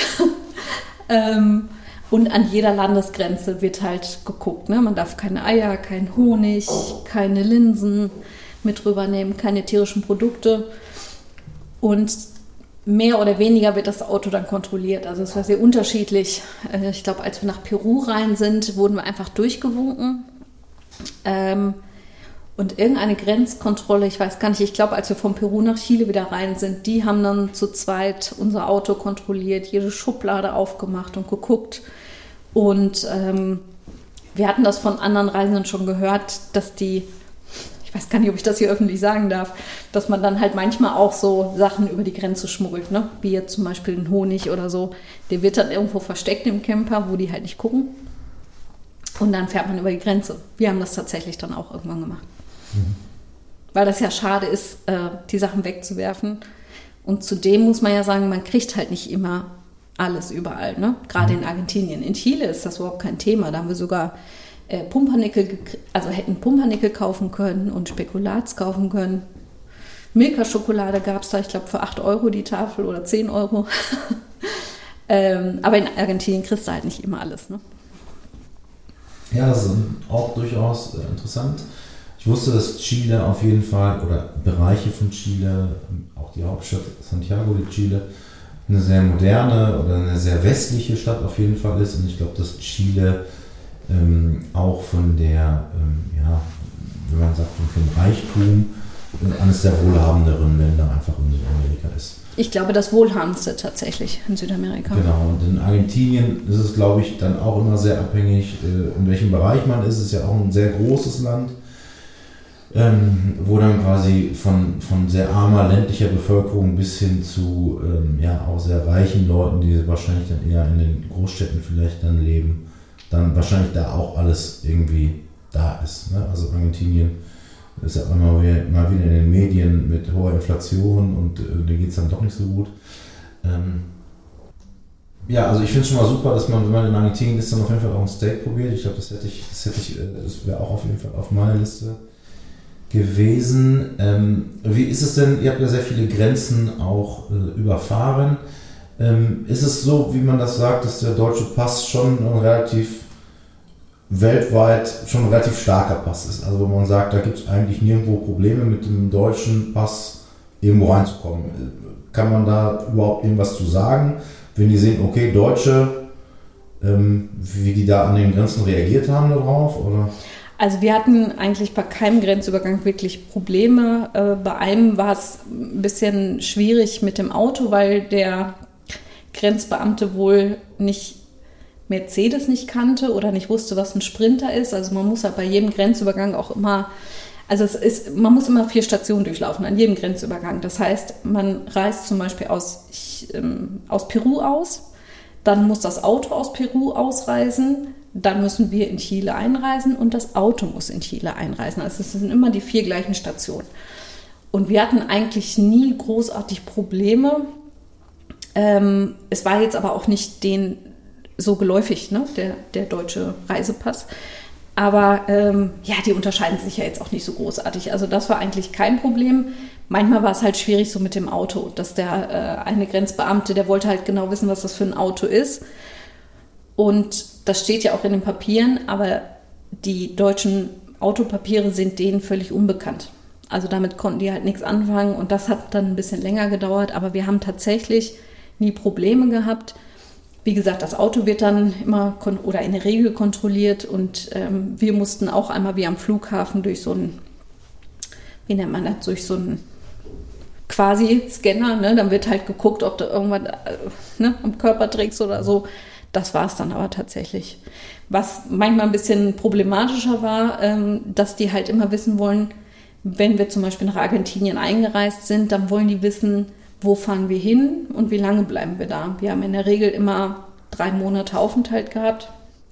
ähm, und an jeder Landesgrenze wird halt geguckt. Ne? Man darf keine Eier, kein Honig, keine Linsen mit rübernehmen, keine tierischen Produkte. Und mehr oder weniger wird das Auto dann kontrolliert. Also es war sehr unterschiedlich. Ich glaube, als wir nach Peru rein sind, wurden wir einfach durchgewunken. Ähm, und irgendeine Grenzkontrolle, ich weiß gar nicht, ich glaube, als wir von Peru nach Chile wieder rein sind, die haben dann zu zweit unser Auto kontrolliert, jede Schublade aufgemacht und geguckt. Und ähm, wir hatten das von anderen Reisenden schon gehört, dass die, ich weiß gar nicht, ob ich das hier öffentlich sagen darf, dass man dann halt manchmal auch so Sachen über die Grenze schmuggelt, ne? Wie jetzt zum Beispiel ein Honig oder so. Der wird dann irgendwo versteckt im Camper, wo die halt nicht gucken. Und dann fährt man über die Grenze. Wir haben das tatsächlich dann auch irgendwann gemacht. Mhm. Weil das ja schade ist, die Sachen wegzuwerfen. Und zudem muss man ja sagen, man kriegt halt nicht immer alles überall, ne? Gerade in Argentinien. In Chile ist das überhaupt kein Thema. Da haben wir sogar äh, Pumpernickel, also hätten Pumpernickel kaufen können und Spekulats kaufen können. Milka-Schokolade gab es da, ich glaube, für acht Euro die Tafel oder zehn Euro. ähm, aber in Argentinien kriegst du halt nicht immer alles, ne? Ja, das ist auch durchaus interessant. Ich wusste, dass Chile auf jeden Fall, oder Bereiche von Chile, auch die Hauptstadt Santiago de Chile, eine sehr moderne oder eine sehr westliche Stadt auf jeden Fall ist. Und ich glaube, dass Chile ähm, auch von der, ähm, ja, wenn man sagt, vom Reichtum, äh, eines der wohlhabenderen Länder einfach in Südamerika ist. Ich glaube, das wohlhabendste tatsächlich in Südamerika. Genau, und in Argentinien ist es, glaube ich, dann auch immer sehr abhängig, äh, in welchem Bereich man ist. Es ist ja auch ein sehr großes Land, ähm, wo dann quasi von, von sehr armer ländlicher Bevölkerung bis hin zu ähm, ja, auch sehr reichen Leuten, die wahrscheinlich dann eher in den Großstädten vielleicht dann leben, dann wahrscheinlich da auch alles irgendwie da ist. Ne? Also Argentinien ist ja immer wieder, mal wieder in den Medien mit hoher Inflation und äh, da geht es dann doch nicht so gut. Ähm, ja, also ich finde es schon mal super, dass man, wenn man in Argentinien ist, dann auf jeden Fall auch ein Steak probiert. Ich glaube, das hätte ich, das hätte ich, das wäre auch auf jeden Fall auf meiner Liste gewesen. Ähm, wie ist es denn, ihr habt ja sehr viele Grenzen auch äh, überfahren. Ähm, ist es so, wie man das sagt, dass der deutsche Pass schon ein relativ weltweit schon ein relativ starker Pass ist? Also wo man sagt, da gibt es eigentlich nirgendwo Probleme mit dem deutschen Pass irgendwo reinzukommen. Kann man da überhaupt irgendwas zu sagen, wenn die sehen, okay, Deutsche, ähm, wie die da an den Grenzen reagiert haben darauf? Oder? Also wir hatten eigentlich bei keinem Grenzübergang wirklich Probleme. Äh, bei einem war es ein bisschen schwierig mit dem Auto, weil der Grenzbeamte wohl nicht Mercedes nicht kannte oder nicht wusste, was ein Sprinter ist. Also man muss halt bei jedem Grenzübergang auch immer, also es ist, man muss immer vier Stationen durchlaufen an jedem Grenzübergang. Das heißt, man reist zum Beispiel aus, ähm, aus Peru aus, dann muss das Auto aus Peru ausreisen, dann müssen wir in Chile einreisen und das Auto muss in Chile einreisen. Also es sind immer die vier gleichen Stationen. Und wir hatten eigentlich nie großartig Probleme. Ähm, es war jetzt aber auch nicht den so geläufig, ne, der, der deutsche Reisepass. Aber ähm, ja, die unterscheiden sich ja jetzt auch nicht so großartig. Also das war eigentlich kein Problem. Manchmal war es halt schwierig so mit dem Auto, dass der äh, eine Grenzbeamte, der wollte halt genau wissen, was das für ein Auto ist. Und das steht ja auch in den Papieren, aber die deutschen Autopapiere sind denen völlig unbekannt. Also damit konnten die halt nichts anfangen und das hat dann ein bisschen länger gedauert. Aber wir haben tatsächlich nie Probleme gehabt. Wie gesagt, das Auto wird dann immer kon- oder in der Regel kontrolliert und ähm, wir mussten auch einmal wie am Flughafen durch so einen, wie nennt man das, durch so einen quasi Scanner, ne? Dann wird halt geguckt, ob du irgendwas äh, ne, am Körper trägst oder so. Das war es dann aber tatsächlich. Was manchmal ein bisschen problematischer war, ähm, dass die halt immer wissen wollen, wenn wir zum Beispiel nach Argentinien eingereist sind, dann wollen die wissen, wo fahren wir hin und wie lange bleiben wir da. Wir haben in der Regel immer drei Monate Aufenthalt gehabt.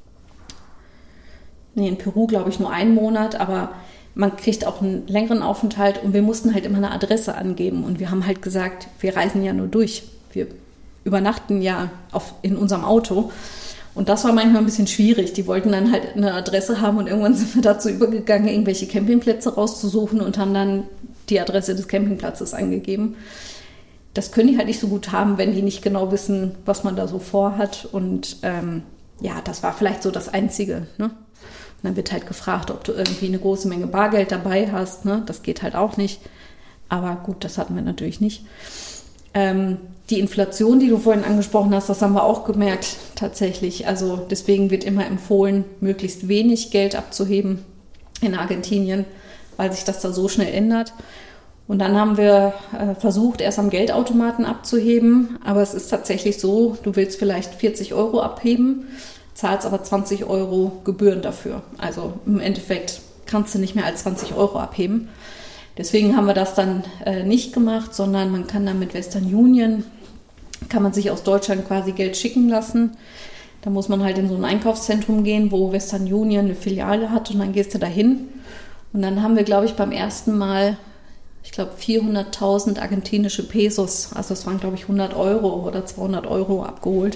Nee, in Peru glaube ich nur einen Monat, aber man kriegt auch einen längeren Aufenthalt und wir mussten halt immer eine Adresse angeben. Und wir haben halt gesagt, wir reisen ja nur durch. Wir übernachten ja auf, in unserem Auto. Und das war manchmal ein bisschen schwierig. Die wollten dann halt eine Adresse haben und irgendwann sind wir dazu übergegangen, irgendwelche Campingplätze rauszusuchen und haben dann die Adresse des Campingplatzes angegeben. Das können die halt nicht so gut haben, wenn die nicht genau wissen, was man da so vorhat. Und ähm, ja, das war vielleicht so das Einzige. Ne? Und dann wird halt gefragt, ob du irgendwie eine große Menge Bargeld dabei hast. Ne? Das geht halt auch nicht. Aber gut, das hatten wir natürlich nicht. Ähm, die Inflation, die du vorhin angesprochen hast, das haben wir auch gemerkt tatsächlich. Also deswegen wird immer empfohlen, möglichst wenig Geld abzuheben in Argentinien, weil sich das da so schnell ändert. Und dann haben wir äh, versucht, erst am Geldautomaten abzuheben. Aber es ist tatsächlich so, du willst vielleicht vierzig Euro abheben, zahlst aber zwanzig Euro Gebühren dafür. Also im Endeffekt kannst du nicht mehr als zwanzig Euro abheben. Deswegen haben wir das dann äh, nicht gemacht, sondern man kann dann mit Western Union, kann man sich aus Deutschland quasi Geld schicken lassen. Da muss man halt in so ein Einkaufszentrum gehen, wo Western Union eine Filiale hat und dann gehst du da hin. Und dann haben wir, glaube ich, beim ersten Mal, ich glaube, vierhunderttausend argentinische Pesos, also das waren, glaube ich, hundert Euro oder zweihundert Euro abgeholt.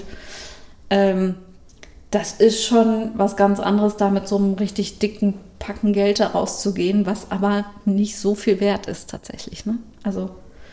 Ähm, das ist schon was ganz anderes, da mit so einem richtig dicken Packen Geld da rauszugehen, was aber nicht so viel wert ist tatsächlich. Ne? Also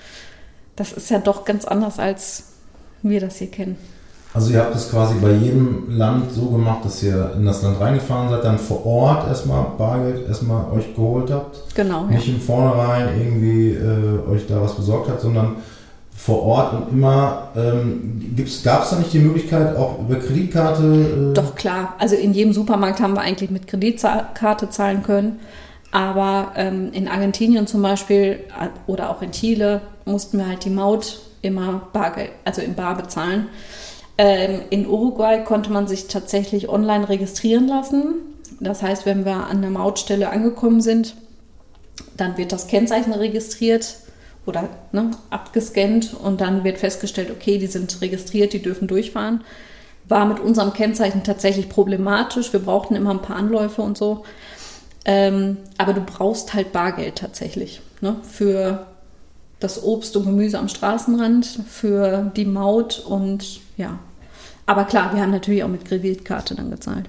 das ist ja doch ganz anders, als wir das hier kennen. Also ihr habt es quasi bei jedem Land so gemacht, dass ihr in das Land reingefahren seid, dann vor Ort erstmal Bargeld erstmal euch geholt habt. Genau, Nicht ja. im Vornherein irgendwie äh, euch da was besorgt habt, sondern vor Ort und immer, ähm, gab es da nicht die Möglichkeit, auch über Kreditkarte? Äh Doch, klar. Also in jedem Supermarkt haben wir eigentlich mit Kreditkarte zahlen können. Aber ähm, in Argentinien zum Beispiel oder auch in Chile mussten wir halt die Maut immer Bargeld, also in Bar bezahlen. Ähm, in Uruguay konnte man sich tatsächlich online registrieren lassen. Das heißt, wenn wir an der Mautstelle angekommen sind, dann wird das Kennzeichen registriert oder ne, abgescannt und dann wird festgestellt, okay, die sind registriert, die dürfen durchfahren. War mit unserem Kennzeichen tatsächlich problematisch. Wir brauchten immer ein paar Anläufe und so. Ähm, aber du brauchst halt Bargeld tatsächlich, ne, für das Obst und Gemüse am Straßenrand, für die Maut und ja. Aber klar, wir haben natürlich auch mit Kreditkarte dann gezahlt.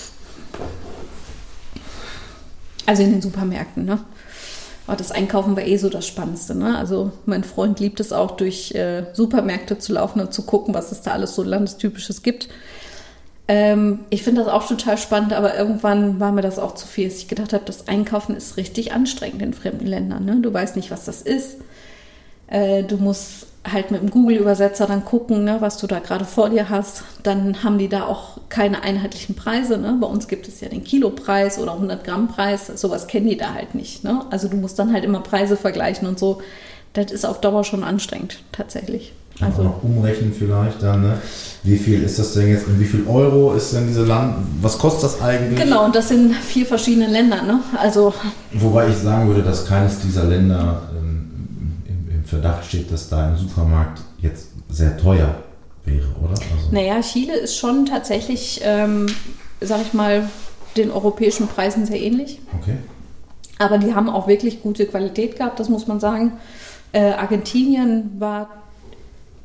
Also in den Supermärkten, ne? Aber das Einkaufen war eh so das Spannendste, ne? Also mein Freund liebt es auch, durch äh, Supermärkte zu laufen und zu gucken, was es da alles so Landestypisches gibt. Ähm, ich finde das auch total spannend, aber irgendwann war mir das auch zu viel, dass ich gedacht habe, das Einkaufen ist richtig anstrengend in fremden Ländern, ne? Du weißt nicht, was das ist. Äh, du musst halt mit dem Google-Übersetzer dann gucken, ne, was du da gerade vor dir hast. Dann haben die da auch keine einheitlichen Preise. Ne? Bei uns gibt es ja den Kilopreis oder hundert Gramm Preis. Sowas kennen die da halt nicht. Ne? Also du musst dann halt immer Preise vergleichen und so. Das ist auf Dauer schon anstrengend, tatsächlich. Also noch umrechnen vielleicht dann, ne? Wie viel ist das denn jetzt, in wie viel Euro ist denn diese Land, was kostet das eigentlich? Genau, und das sind vier verschiedene Länder, ne? Also wobei ich sagen würde, dass keines dieser Länder ähm, im, im Verdacht steht, dass da im Supermarkt jetzt sehr teuer wäre, oder? Also naja, Chile ist schon tatsächlich, ähm, sag ich mal, den europäischen Preisen sehr ähnlich. Okay. Aber die haben auch wirklich gute Qualität gehabt, das muss man sagen. Äh, Argentinien war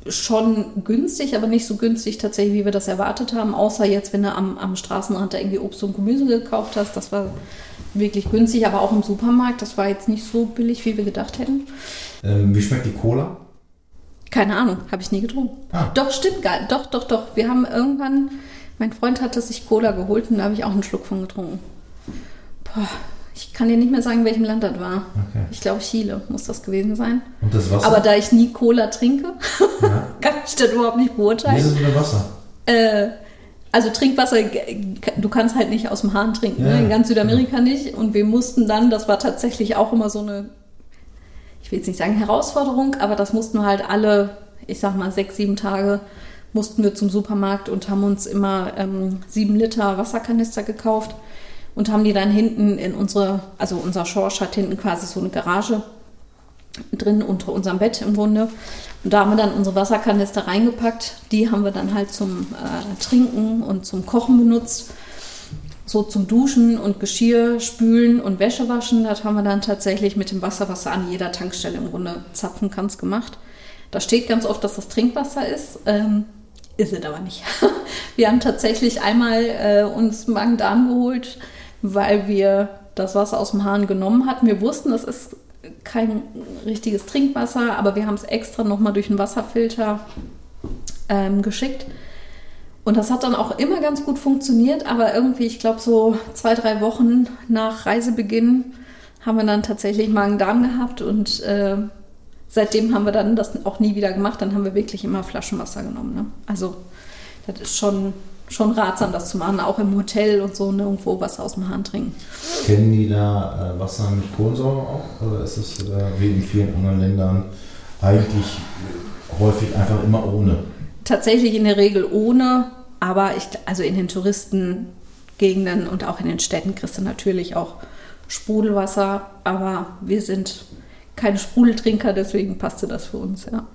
schon günstig, aber nicht so günstig tatsächlich, wie wir das erwartet haben. Außer jetzt, wenn du am, am Straßenrand da irgendwie Obst und Gemüse gekauft hast. Das war wirklich günstig, aber auch im Supermarkt. Das war jetzt nicht so billig, wie wir gedacht hätten. Ähm, wie schmeckt die Cola? Keine Ahnung, habe ich nie getrunken. Ah. Doch, stimmt gar nicht. Doch, doch, doch. Wir haben irgendwann, mein Freund hatte sich Cola geholt und da habe ich auch einen Schluck von getrunken. Boah, ich kann dir nicht mehr sagen, in welchem Land das war. Okay. Ich glaube, Chile muss das gewesen sein. Und das Wasser? Aber da ich nie Cola trinke, ja. kann ich das überhaupt nicht beurteilen. Wie ist es mit dem Wasser? Äh, also Trinkwasser, du kannst halt nicht aus dem Hahn trinken, ja, ne? In ganz Südamerika ja. nicht. Und wir mussten dann, das war tatsächlich auch immer so eine, ich will jetzt nicht sagen Herausforderung, aber das mussten wir halt alle, ich sag mal sechs, sieben Tage, mussten wir zum Supermarkt und haben uns immer ähm, sieben Liter Wasserkanister gekauft und haben die dann hinten in unsere, also unser Schorsch hat hinten quasi so eine Garage drin unter unserem Bett im Grunde. Und da haben wir dann unsere Wasserkanister reingepackt. Die haben wir dann halt zum äh, Trinken und zum Kochen benutzt. So zum Duschen und Geschirr spülen und Wäsche waschen. Das haben wir dann tatsächlich mit dem Wasser, was du an jeder Tankstelle im Grunde zapfen kannst, gemacht. Da steht ganz oft, dass das Trinkwasser ist. Ähm, ist es aber nicht. Wir haben tatsächlich einmal äh, uns Magen-Darm geholt, weil wir das Wasser aus dem Hahn genommen hatten. Wir wussten, das ist kein richtiges Trinkwasser, aber wir haben es extra nochmal durch einen Wasserfilter ähm, geschickt. Und das hat dann auch immer ganz gut funktioniert, aber irgendwie, ich glaube, so zwei, drei Wochen nach Reisebeginn haben wir dann tatsächlich Magen-Darm gehabt und äh, seitdem haben wir dann das auch nie wieder gemacht. Dann haben wir wirklich immer Flaschenwasser genommen. Ne? Also das ist schon, schon ratsam, das zu machen, auch im Hotel und so, ne, irgendwo Wasser aus dem Hahn trinken. Kennen die da äh, Wasser mit Kohlensäure auch? Oder ist es äh, wie in vielen anderen Ländern eigentlich häufig einfach immer ohne? Tatsächlich in der Regel ohne, aber ich, also in den Touristengegenden und auch in den Städten kriegst du natürlich auch Sprudelwasser, aber wir sind keine Sprudeltrinker, deswegen passte das für uns, ja.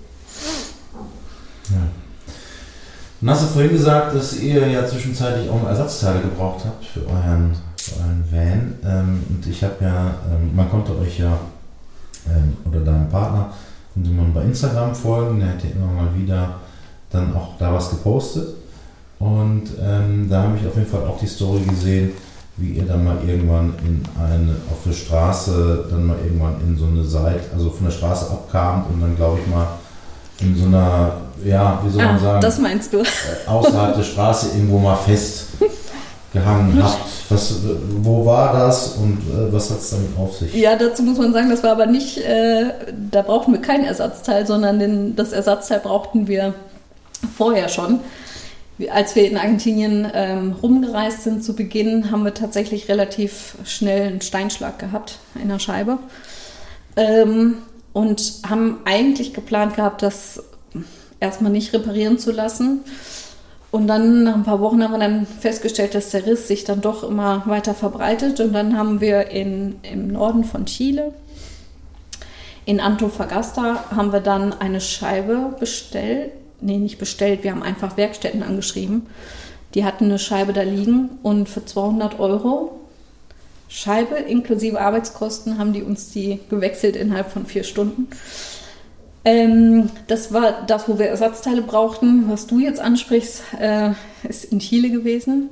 Ja. Und hast du vorhin gesagt, dass ihr ja zwischenzeitlich auch Ersatzteile gebraucht habt für euren, für euren Van. Ähm, und ich habe ja, ähm, man konnte euch ja, ähm, oder deinem Partner, konnte man bei Instagram folgen, der hat ja immer mal wieder dann auch da was gepostet. Und ähm, da habe ich auf jeden Fall auch die Story gesehen, wie ihr dann mal irgendwann in eine, auf der Straße, dann mal irgendwann in so eine Seite, also von der Straße abkamt und dann, glaube ich mal, in so einer, ja, wie soll man ah, sagen, das meinst du. Äh, außerhalb der Straße irgendwo mal festgehangen habt. Was, wo war das und äh, was hat es damit auf sich? Ja, dazu muss man sagen, das war aber nicht, äh, da brauchten wir kein Ersatzteil, sondern den, das Ersatzteil brauchten wir vorher schon. Als wir in Argentinien ähm, rumgereist sind zu Beginn, haben wir tatsächlich relativ schnell einen Steinschlag gehabt in der Scheibe ähm, und haben eigentlich geplant gehabt, das erstmal nicht reparieren zu lassen. Und dann nach ein paar Wochen haben wir dann festgestellt, dass der Riss sich dann doch immer weiter verbreitet. Und dann haben wir in, im Norden von Chile, in Antofagasta, haben wir dann eine Scheibe bestellt. Nee, nicht bestellt, wir haben einfach Werkstätten angeschrieben. Die hatten eine Scheibe da liegen und für zweihundert Euro Scheibe inklusive Arbeitskosten haben die uns die gewechselt innerhalb von vier Stunden. Ähm, das war das, wo wir Ersatzteile brauchten. Was du jetzt ansprichst, äh, ist in Chile gewesen.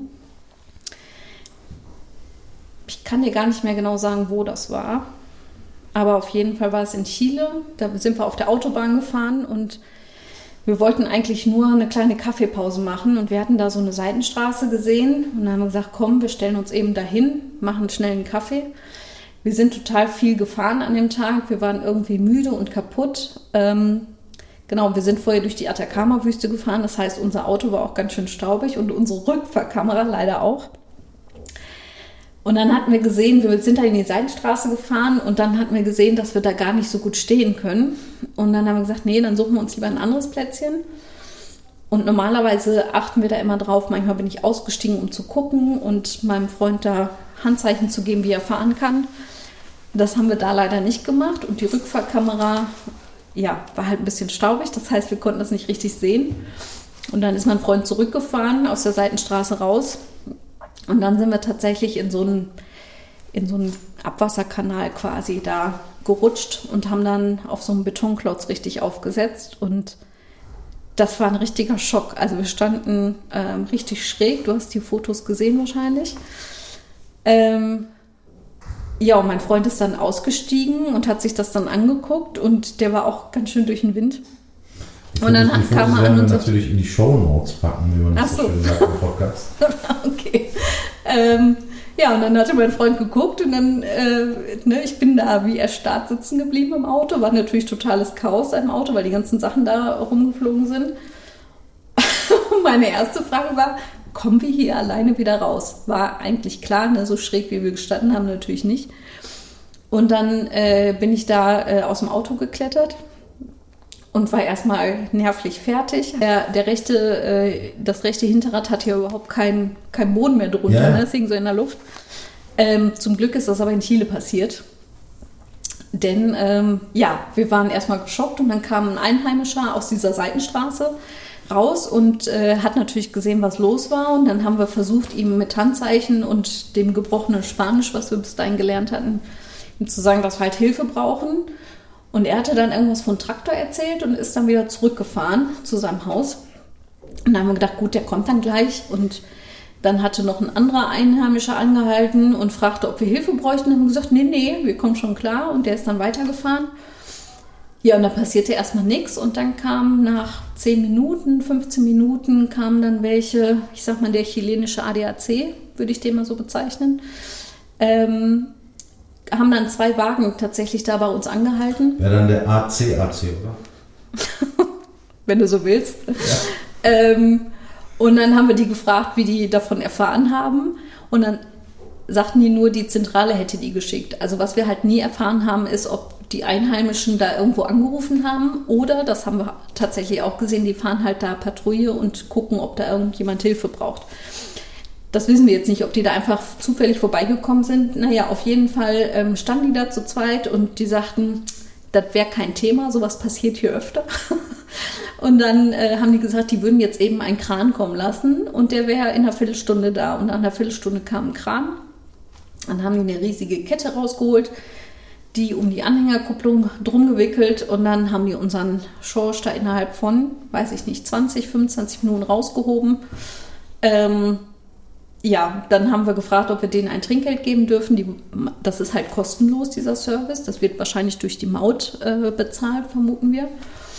Ich kann dir gar nicht mehr genau sagen, wo das war. Aber auf jeden Fall war es in Chile. Da sind wir auf der Autobahn gefahren und wir wollten eigentlich nur eine kleine Kaffeepause machen und wir hatten da so eine Seitenstraße gesehen und dann haben wir gesagt, komm, wir stellen uns eben dahin, machen schnell einen Kaffee. Wir sind total viel gefahren an dem Tag, wir waren irgendwie müde und kaputt. Ähm, genau, wir sind vorher durch die Atacama-Wüste gefahren, das heißt, unser Auto war auch ganz schön staubig und unsere Rückfahrkamera leider auch. Und dann hatten wir gesehen, wir sind da in die Seitenstraße gefahren und dann hatten wir gesehen, dass wir da gar nicht so gut stehen können. Und dann haben wir gesagt, nee, dann suchen wir uns lieber ein anderes Plätzchen. Und normalerweise achten wir da immer drauf. Manchmal bin ich ausgestiegen, um zu gucken und meinem Freund da Handzeichen zu geben, wie er fahren kann. Das haben wir da leider nicht gemacht. Und die Rückfahrkamera, ja, war halt ein bisschen staubig. Das heißt, wir konnten das nicht richtig sehen. Und dann ist mein Freund zurückgefahren, aus der Seitenstraße raus. Und dann sind wir tatsächlich in so einen, in so einen Abwasserkanal quasi da gerutscht und haben dann auf so einen Betonklotz richtig aufgesetzt. Und das war ein richtiger Schock. Also wir standen ähm, richtig schräg. Du hast die Fotos gesehen wahrscheinlich. Ähm, ja, und mein Freund ist dann ausgestiegen und hat sich das dann angeguckt und der war auch ganz schön durch den Wind. Die und dann Fotos, kam er er an und wir so, natürlich in die Shownotes packen, wie man das so schön sagt im Podcast. Okay. Ähm, ja, und dann hatte mein Freund geguckt und dann, äh, ne, ich bin da wie erstarrt sitzen geblieben im Auto. War natürlich totales Chaos im Auto, weil die ganzen Sachen da rumgeflogen sind. Und meine erste Frage war, kommen wir hier alleine wieder raus? War eigentlich klar, ne, so schräg wie wir gestanden haben, natürlich nicht. Und dann äh, bin ich da äh, aus dem Auto geklettert und war erstmal nervlich fertig. Der, der rechte, äh, das rechte Hinterrad hat ja überhaupt keinen kein Boden mehr drunter, ja. ne? Es hing so in der Luft. Ähm, zum Glück ist das aber in Chile passiert. Denn ähm, ja, wir waren erstmal geschockt und dann kam ein Einheimischer aus dieser Seitenstraße raus und äh, hat natürlich gesehen, was los war. Und dann haben wir versucht, ihm mit Handzeichen und dem gebrochenen Spanisch, was wir bis dahin gelernt hatten, ihm zu sagen, dass wir halt Hilfe brauchen. Und er hatte dann irgendwas von Traktor erzählt und ist dann wieder zurückgefahren zu seinem Haus. Und dann haben wir gedacht, gut, der kommt dann gleich. Und dann hatte noch ein anderer Einheimischer angehalten und fragte, ob wir Hilfe bräuchten. Und dann haben wir gesagt, nee, nee, wir kommen schon klar. Und der ist dann weitergefahren. Ja, und da passierte erstmal nichts. Und dann kam nach zehn Minuten, fünfzehn Minuten, kamen dann welche, ich sag mal, der chilenische A D A C, würde ich den mal so bezeichnen, ähm, haben dann zwei Wagen tatsächlich da bei uns angehalten. Ja, dann der A C A C, oder? Wenn du so willst. Ja. ähm, und dann haben wir die gefragt, wie die davon erfahren haben. Und dann sagten die nur, die Zentrale hätte die geschickt. Also was wir halt nie erfahren haben, ist, ob die Einheimischen da irgendwo angerufen haben oder, das haben wir tatsächlich auch gesehen, die fahren halt da Patrouille und gucken, ob da irgendjemand Hilfe braucht. Das wissen wir jetzt nicht, ob die da einfach zufällig vorbeigekommen sind. Naja, auf jeden Fall ähm, standen die da zu zweit und die sagten, das wäre kein Thema, sowas passiert hier öfter. Und dann äh, haben die gesagt, die würden jetzt eben einen Kran kommen lassen und der wäre in einer Viertelstunde da. Und nach einer Viertelstunde kam ein Kran. Dann haben die eine riesige Kette rausgeholt, die um die Anhängerkupplung drum gewickelt und dann haben die unseren Schorsch da innerhalb von, weiß ich nicht, zwanzig, fünfundzwanzig Minuten rausgehoben. Ähm, ja, dann haben wir gefragt, ob wir denen ein Trinkgeld geben dürfen. Die, das ist halt kostenlos, dieser Service. Das wird wahrscheinlich durch die Maut äh, bezahlt, vermuten wir.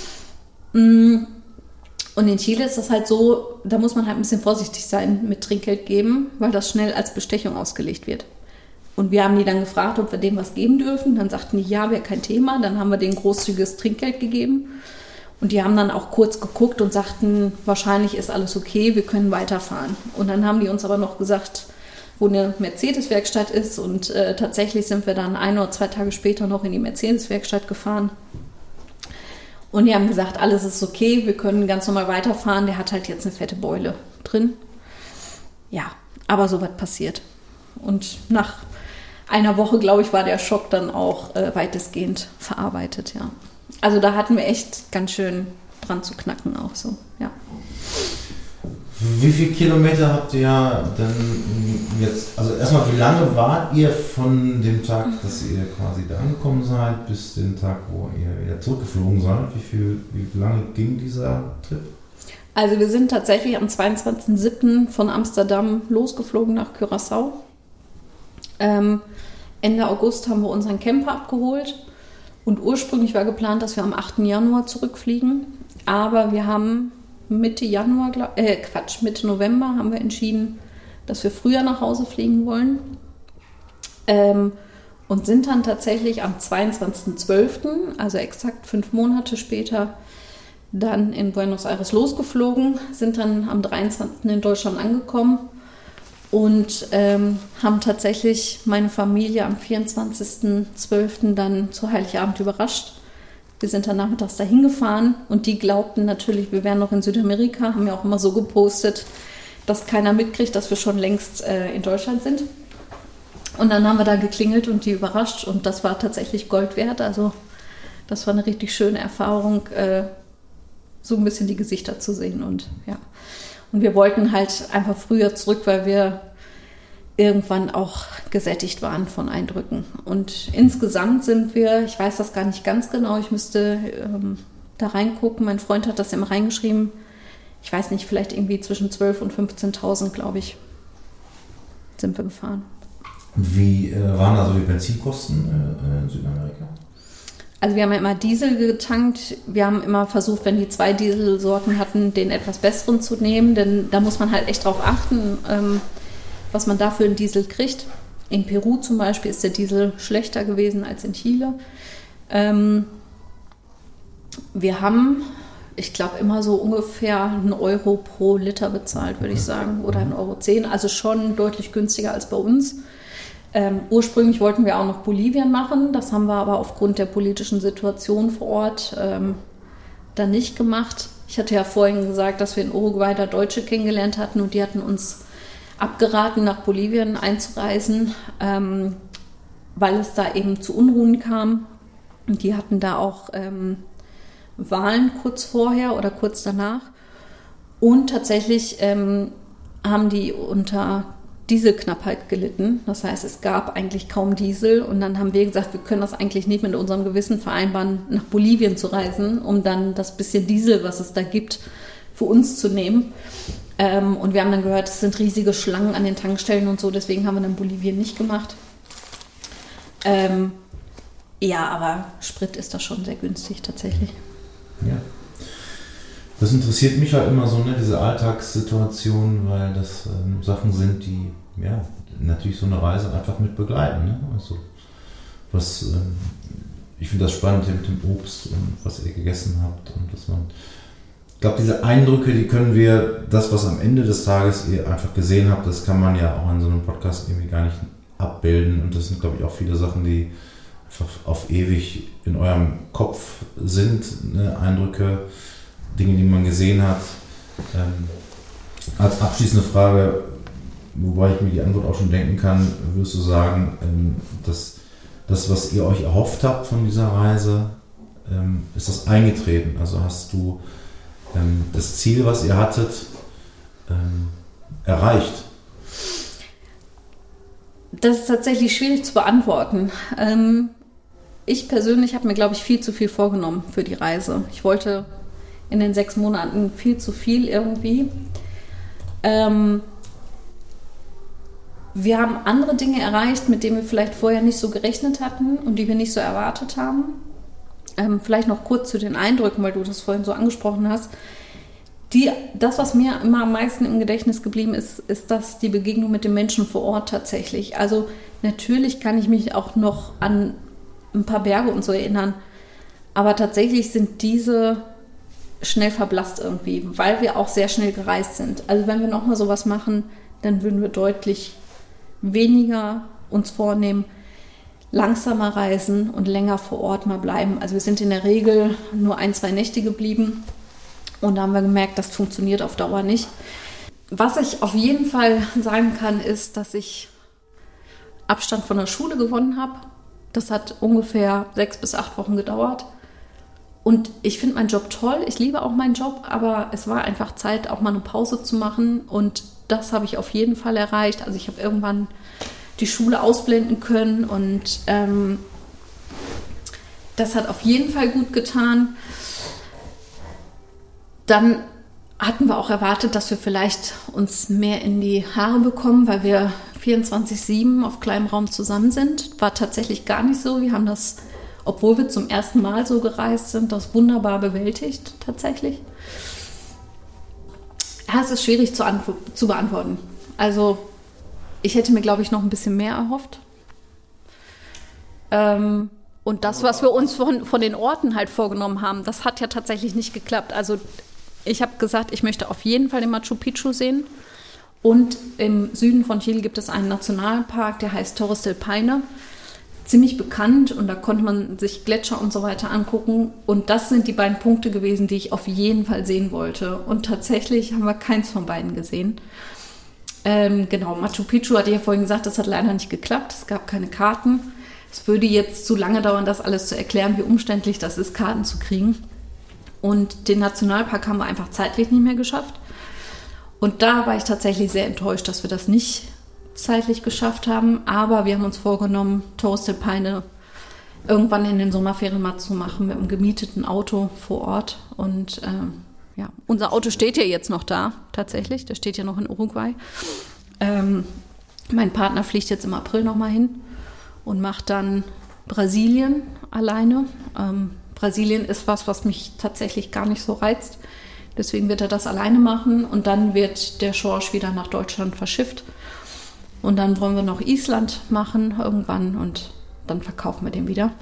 Und in Chile ist das halt so, da muss man halt ein bisschen vorsichtig sein mit Trinkgeld geben, weil das schnell als Bestechung ausgelegt wird. Und wir haben die dann gefragt, ob wir denen was geben dürfen. Dann sagten die, ja, wäre kein Thema. Dann haben wir denen großzügiges Trinkgeld gegeben. Und die haben dann auch kurz geguckt und sagten, wahrscheinlich ist alles okay, wir können weiterfahren. Und dann haben die uns aber noch gesagt, wo eine Mercedes-Werkstatt ist. Und äh, tatsächlich sind wir dann ein oder zwei Tage später noch in die Mercedes-Werkstatt gefahren. Und die haben gesagt, alles ist okay, wir können ganz normal weiterfahren. Der hat halt jetzt eine fette Beule drin. Ja, aber so was passiert. Und nach einer Woche, glaube ich, war der Schock dann auch äh, weitestgehend verarbeitet, ja. Also da hatten wir echt ganz schön dran zu knacken auch so, ja. Wie viele Kilometer habt ihr denn jetzt, also erstmal, wie lange wart ihr von dem Tag, dass ihr quasi da angekommen seid, bis den Tag, wo ihr wieder zurückgeflogen seid? Wie viel, wie lange ging dieser Trip? Also wir sind tatsächlich am zweiundzwanzigsten siebten von Amsterdam losgeflogen nach Curaçao. Ähm, Ende August haben wir unseren Camper abgeholt und ursprünglich war geplant, dass wir am achten Januar zurückfliegen, aber wir haben Mitte Januar, äh Quatsch, Mitte November haben wir entschieden, dass wir früher nach Hause fliegen wollen ähm, und sind dann tatsächlich am zweiundzwanzigsten zwölften, also exakt fünf Monate später, dann in Buenos Aires losgeflogen, sind dann am dreiundzwanzigsten in Deutschland angekommen und ähm, haben tatsächlich meine Familie am vierundzwanzigsten zwölften dann zu Heiligabend überrascht. Wir sind dann nachmittags dahin gefahren und die glaubten natürlich, wir wären noch in Südamerika, haben ja auch immer so gepostet, dass keiner mitkriegt, dass wir schon längst äh, in Deutschland sind. Und dann haben wir da geklingelt und die überrascht und das war tatsächlich Gold wert. Also das war eine richtig schöne Erfahrung, äh, so ein bisschen die Gesichter zu sehen und ja. Und wir wollten halt einfach früher zurück, weil wir irgendwann auch gesättigt waren von Eindrücken. Und insgesamt sind wir, ich weiß das gar nicht ganz genau, ich müsste ähm, da reingucken. Mein Freund hat das immer reingeschrieben. Ich weiß nicht, vielleicht irgendwie zwischen zwölftausend und fünfzehntausend, glaube ich, sind wir gefahren. Wie äh, waren also die Benzinkosten äh, in Südamerika? Also wir haben ja immer Diesel getankt. Wir haben immer versucht, wenn die zwei Dieselsorten hatten, den etwas besseren zu nehmen. Denn da muss man halt echt drauf achten, ähm, was man da für einen Diesel kriegt. In Peru zum Beispiel ist der Diesel schlechter gewesen als in Chile. Ähm, wir haben, ich glaube, immer so ungefähr einen Euro pro Liter bezahlt, würde ich sagen. Oder einen Euro zehn. Also schon deutlich günstiger als bei uns. Ähm, ursprünglich wollten wir auch noch Bolivien machen, das haben wir aber aufgrund der politischen Situation vor Ort ähm, dann nicht gemacht. Ich hatte ja vorhin gesagt, dass wir in Uruguay da Deutsche kennengelernt hatten und die hatten uns abgeraten, nach Bolivien einzureisen, ähm, weil es da eben zu Unruhen kam. Und die hatten da auch ähm, Wahlen kurz vorher oder kurz danach. Und tatsächlich ähm, haben die unter Dieselknappheit gelitten. Das heißt, es gab eigentlich kaum Diesel und dann haben wir gesagt, wir können das eigentlich nicht mit unserem Gewissen vereinbaren, nach Bolivien zu reisen, um dann das bisschen Diesel, was es da gibt, für uns zu nehmen. Ähm, und wir haben dann gehört, es sind riesige Schlangen an den Tankstellen und so, deswegen haben wir dann Bolivien nicht gemacht. Ähm, ja, aber Sprit ist da schon sehr günstig tatsächlich. Ja. Das interessiert mich halt immer so, ne, diese Alltagssituation, weil das ähm, Sachen sind, die ja natürlich so eine Reise einfach mit begleiten. Ne? Also, was, ähm, ich finde das spannend hier mit dem Obst und was ihr gegessen habt und dass man, ich glaube, diese Eindrücke, die können wir, das, was am Ende des Tages ihr einfach gesehen habt, das kann man ja auch in so einem Podcast irgendwie gar nicht abbilden und das sind, glaube ich, auch viele Sachen, die einfach auf ewig in eurem Kopf sind, ne? Eindrücke, Dinge, die man gesehen hat. Ähm, als abschließende Frage, wobei ich mir die Antwort auch schon denken kann, würdest du sagen, ähm, dass das, was ihr euch erhofft habt von dieser Reise, ähm, ist das eingetreten? Also hast du ähm, das Ziel, was ihr hattet, ähm, erreicht? Das ist tatsächlich schwierig zu beantworten. Ähm, ich persönlich habe mir, glaube ich, viel zu viel vorgenommen für die Reise. Ich wollte in den sechs Monaten viel zu viel irgendwie. Ähm, wir haben andere Dinge erreicht, mit denen wir vielleicht vorher nicht so gerechnet hatten und die wir nicht so erwartet haben. Ähm, vielleicht noch kurz zu den Eindrücken, weil du das vorhin so angesprochen hast. Die, das, was mir immer am meisten im Gedächtnis geblieben ist, ist das die Begegnung mit den Menschen vor Ort tatsächlich. Also natürlich kann ich mich auch noch an ein paar Berge und so erinnern, aber tatsächlich sind diese schnell verblasst irgendwie, weil wir auch sehr schnell gereist sind. Also wenn wir nochmal sowas machen, dann würden wir deutlich weniger uns vornehmen, langsamer reisen und länger vor Ort mal bleiben. Also wir sind in der Regel nur ein, zwei Nächte geblieben und da haben wir gemerkt, das funktioniert auf Dauer nicht. Was ich auf jeden Fall sagen kann, ist, dass ich Abstand von der Schule gewonnen habe. Das hat ungefähr sechs bis acht Wochen gedauert. Und ich finde meinen Job toll, ich liebe auch meinen Job, aber es war einfach Zeit, auch mal eine Pause zu machen und das habe ich auf jeden Fall erreicht. Also ich habe irgendwann die Schule ausblenden können und ähm, das hat auf jeden Fall gut getan. Dann hatten wir auch erwartet, dass wir vielleicht uns mehr in die Haare bekommen, weil wir vierundzwanzig sieben auf kleinem Raum zusammen sind. War tatsächlich gar nicht so. Wir haben das, obwohl wir zum ersten Mal so gereist sind, das wunderbar bewältigt tatsächlich. Ja, es ist schwierig zu, antw- zu beantworten. Also ich hätte mir, glaube ich, noch ein bisschen mehr erhofft. Ähm, und das, was wir uns von, von den Orten halt vorgenommen haben, das hat ja tatsächlich nicht geklappt. Also ich habe gesagt, ich möchte auf jeden Fall den Machu Picchu sehen. Und im Süden von Chile gibt es einen Nationalpark, der heißt Torres del Paine. Ziemlich bekannt und da konnte man sich Gletscher und so weiter angucken. Und das sind die beiden Punkte gewesen, die ich auf jeden Fall sehen wollte. Und tatsächlich haben wir keins von beiden gesehen. Ähm, genau, Machu Picchu hatte ich ja vorhin gesagt, das hat leider nicht geklappt. Es gab keine Karten. Es würde jetzt zu lange dauern, das alles zu erklären, wie umständlich das ist, Karten zu kriegen. Und den Nationalpark haben wir einfach zeitlich nicht mehr geschafft. Und da war ich tatsächlich sehr enttäuscht, dass wir das nicht zeitlich geschafft haben. Aber wir haben uns vorgenommen, Torres del Paine irgendwann in den Sommerferien mal zu machen mit einem gemieteten Auto vor Ort. Und ähm, ja, unser Auto steht ja jetzt noch da, tatsächlich. Der steht ja noch in Uruguay. Ähm, mein Partner fliegt jetzt im April nochmal hin und macht dann Brasilien alleine. Ähm, Brasilien ist was, was mich tatsächlich gar nicht so reizt. Deswegen wird er das alleine machen und dann wird der Schorsch wieder nach Deutschland verschifft. Und dann wollen wir noch Island machen irgendwann und dann verkaufen wir den wieder.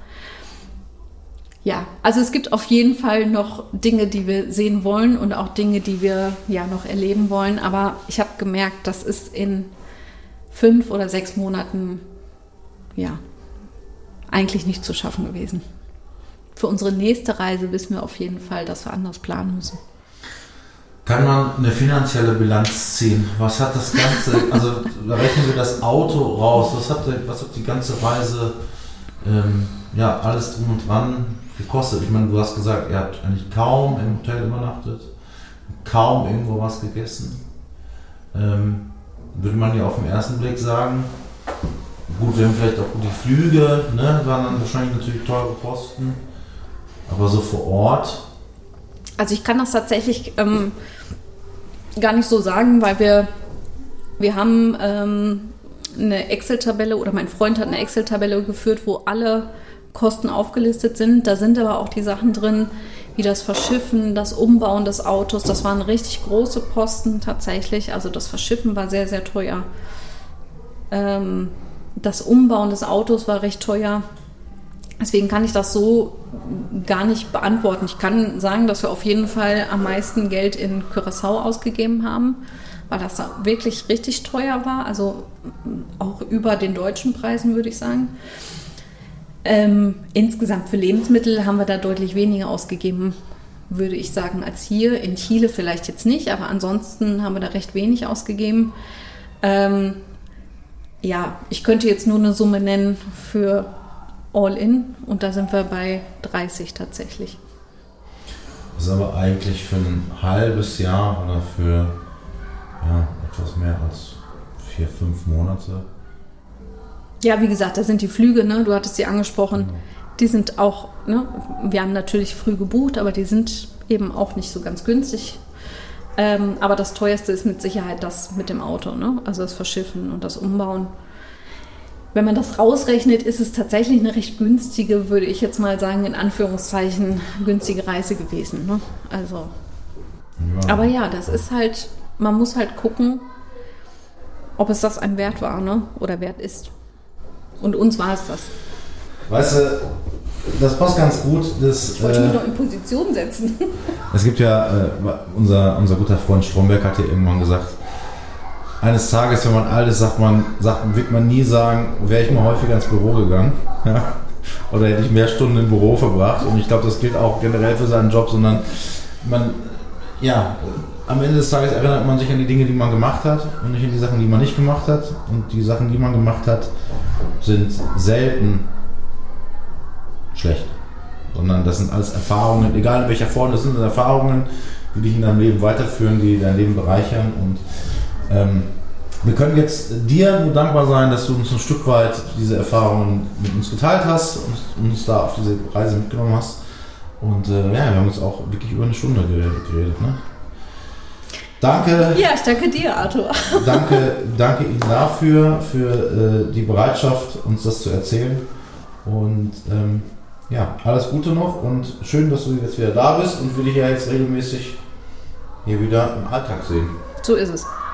Ja, also es gibt auf jeden Fall noch Dinge, die wir sehen wollen und auch Dinge, die wir ja noch erleben wollen. Aber ich habe gemerkt, das ist in fünf oder sechs Monaten ja eigentlich nicht zu schaffen gewesen. Für unsere nächste Reise wissen wir auf jeden Fall, dass wir anders planen müssen. Kann man eine finanzielle Bilanz ziehen? Was hat das Ganze, also da rechnen wir das Auto raus, was hat, was hat die ganze Reise, ähm, ja, alles drum und dran gekostet? Ich meine, du hast gesagt, ihr habt eigentlich kaum im Hotel übernachtet, kaum irgendwo was gegessen. Ähm, würde man ja auf den ersten Blick sagen, gut, wir haben vielleicht auch die Flüge, ne, waren dann wahrscheinlich natürlich teure Kosten. Aber so vor Ort? Also ich kann das tatsächlich ähm, gar nicht so sagen, weil wir, wir haben ähm, eine Excel-Tabelle oder mein Freund hat eine Excel-Tabelle geführt, wo alle Kosten aufgelistet sind. Da sind aber auch die Sachen drin, wie das Verschiffen, das Umbauen des Autos. Das waren richtig große Posten tatsächlich. Also das Verschiffen war sehr, sehr teuer. Ähm, das Umbauen des Autos war recht teuer. Deswegen kann ich das so gar nicht beantworten. Ich kann sagen, dass wir auf jeden Fall am meisten Geld in Curaçao ausgegeben haben, weil das da wirklich richtig teuer war. Also auch über den deutschen Preisen, würde ich sagen. Ähm, insgesamt für Lebensmittel haben wir da deutlich weniger ausgegeben, würde ich sagen, als hier. In Chile vielleicht jetzt nicht, aber ansonsten haben wir da recht wenig ausgegeben. Ähm, ja, ich könnte jetzt nur eine Summe nennen für All-in und da sind wir bei dreißig tatsächlich. Das ist aber eigentlich für ein halbes Jahr oder für ja, etwas mehr als vier, fünf Monate. Ja, wie gesagt, da sind die Flüge, ne? Du hattest sie angesprochen, Genau. Die sind auch, ne? Wir haben natürlich früh gebucht, aber die sind eben auch nicht so ganz günstig. Ähm, aber das teuerste ist mit Sicherheit das mit dem Auto, ne? Also das Verschiffen und das Umbauen. Wenn man das rausrechnet, ist es tatsächlich eine recht günstige, würde ich jetzt mal sagen, in Anführungszeichen, günstige Reise gewesen. Ne? Also, ja. Aber ja, das ist halt, man muss halt gucken, ob es das einem wert war, ne? Oder wert ist. Und uns war es das. Weißt du, das passt ganz gut. Das, ich wollte äh, mich noch in Position setzen. Es gibt ja, äh, unser, unser guter Freund Stromberg hat ja irgendwann gesagt, eines Tages, wenn man alt ist, sagt man, sagt, wird man nie sagen, wäre ich mal häufiger ins Büro gegangen. Ja? Oder hätte ich mehr Stunden im Büro verbracht. Und ich glaube, das gilt auch generell für seinen Job, sondern man, ja, am Ende des Tages erinnert man sich an die Dinge, die man gemacht hat und nicht an die Sachen, die man nicht gemacht hat. Und die Sachen, die man gemacht hat, sind selten schlecht. Sondern das sind alles Erfahrungen, egal in welcher Form, das sind Erfahrungen, die dich in deinem Leben weiterführen, die dein Leben bereichern. Und Ähm, wir können jetzt dir nur dankbar sein, dass du uns ein Stück weit diese Erfahrungen mit uns geteilt hast und uns da auf diese Reise mitgenommen hast. Und äh, ja, wir haben uns auch wirklich über eine Stunde geredet. geredet ne? Danke. Ja, ich danke dir, Arthur. Danke, danke Ihnen dafür, für äh, die Bereitschaft, uns das zu erzählen. Und ähm, ja, alles Gute noch und schön, dass du jetzt wieder da bist und wir dich ja jetzt regelmäßig hier wieder im Alltag sehen. So ist es.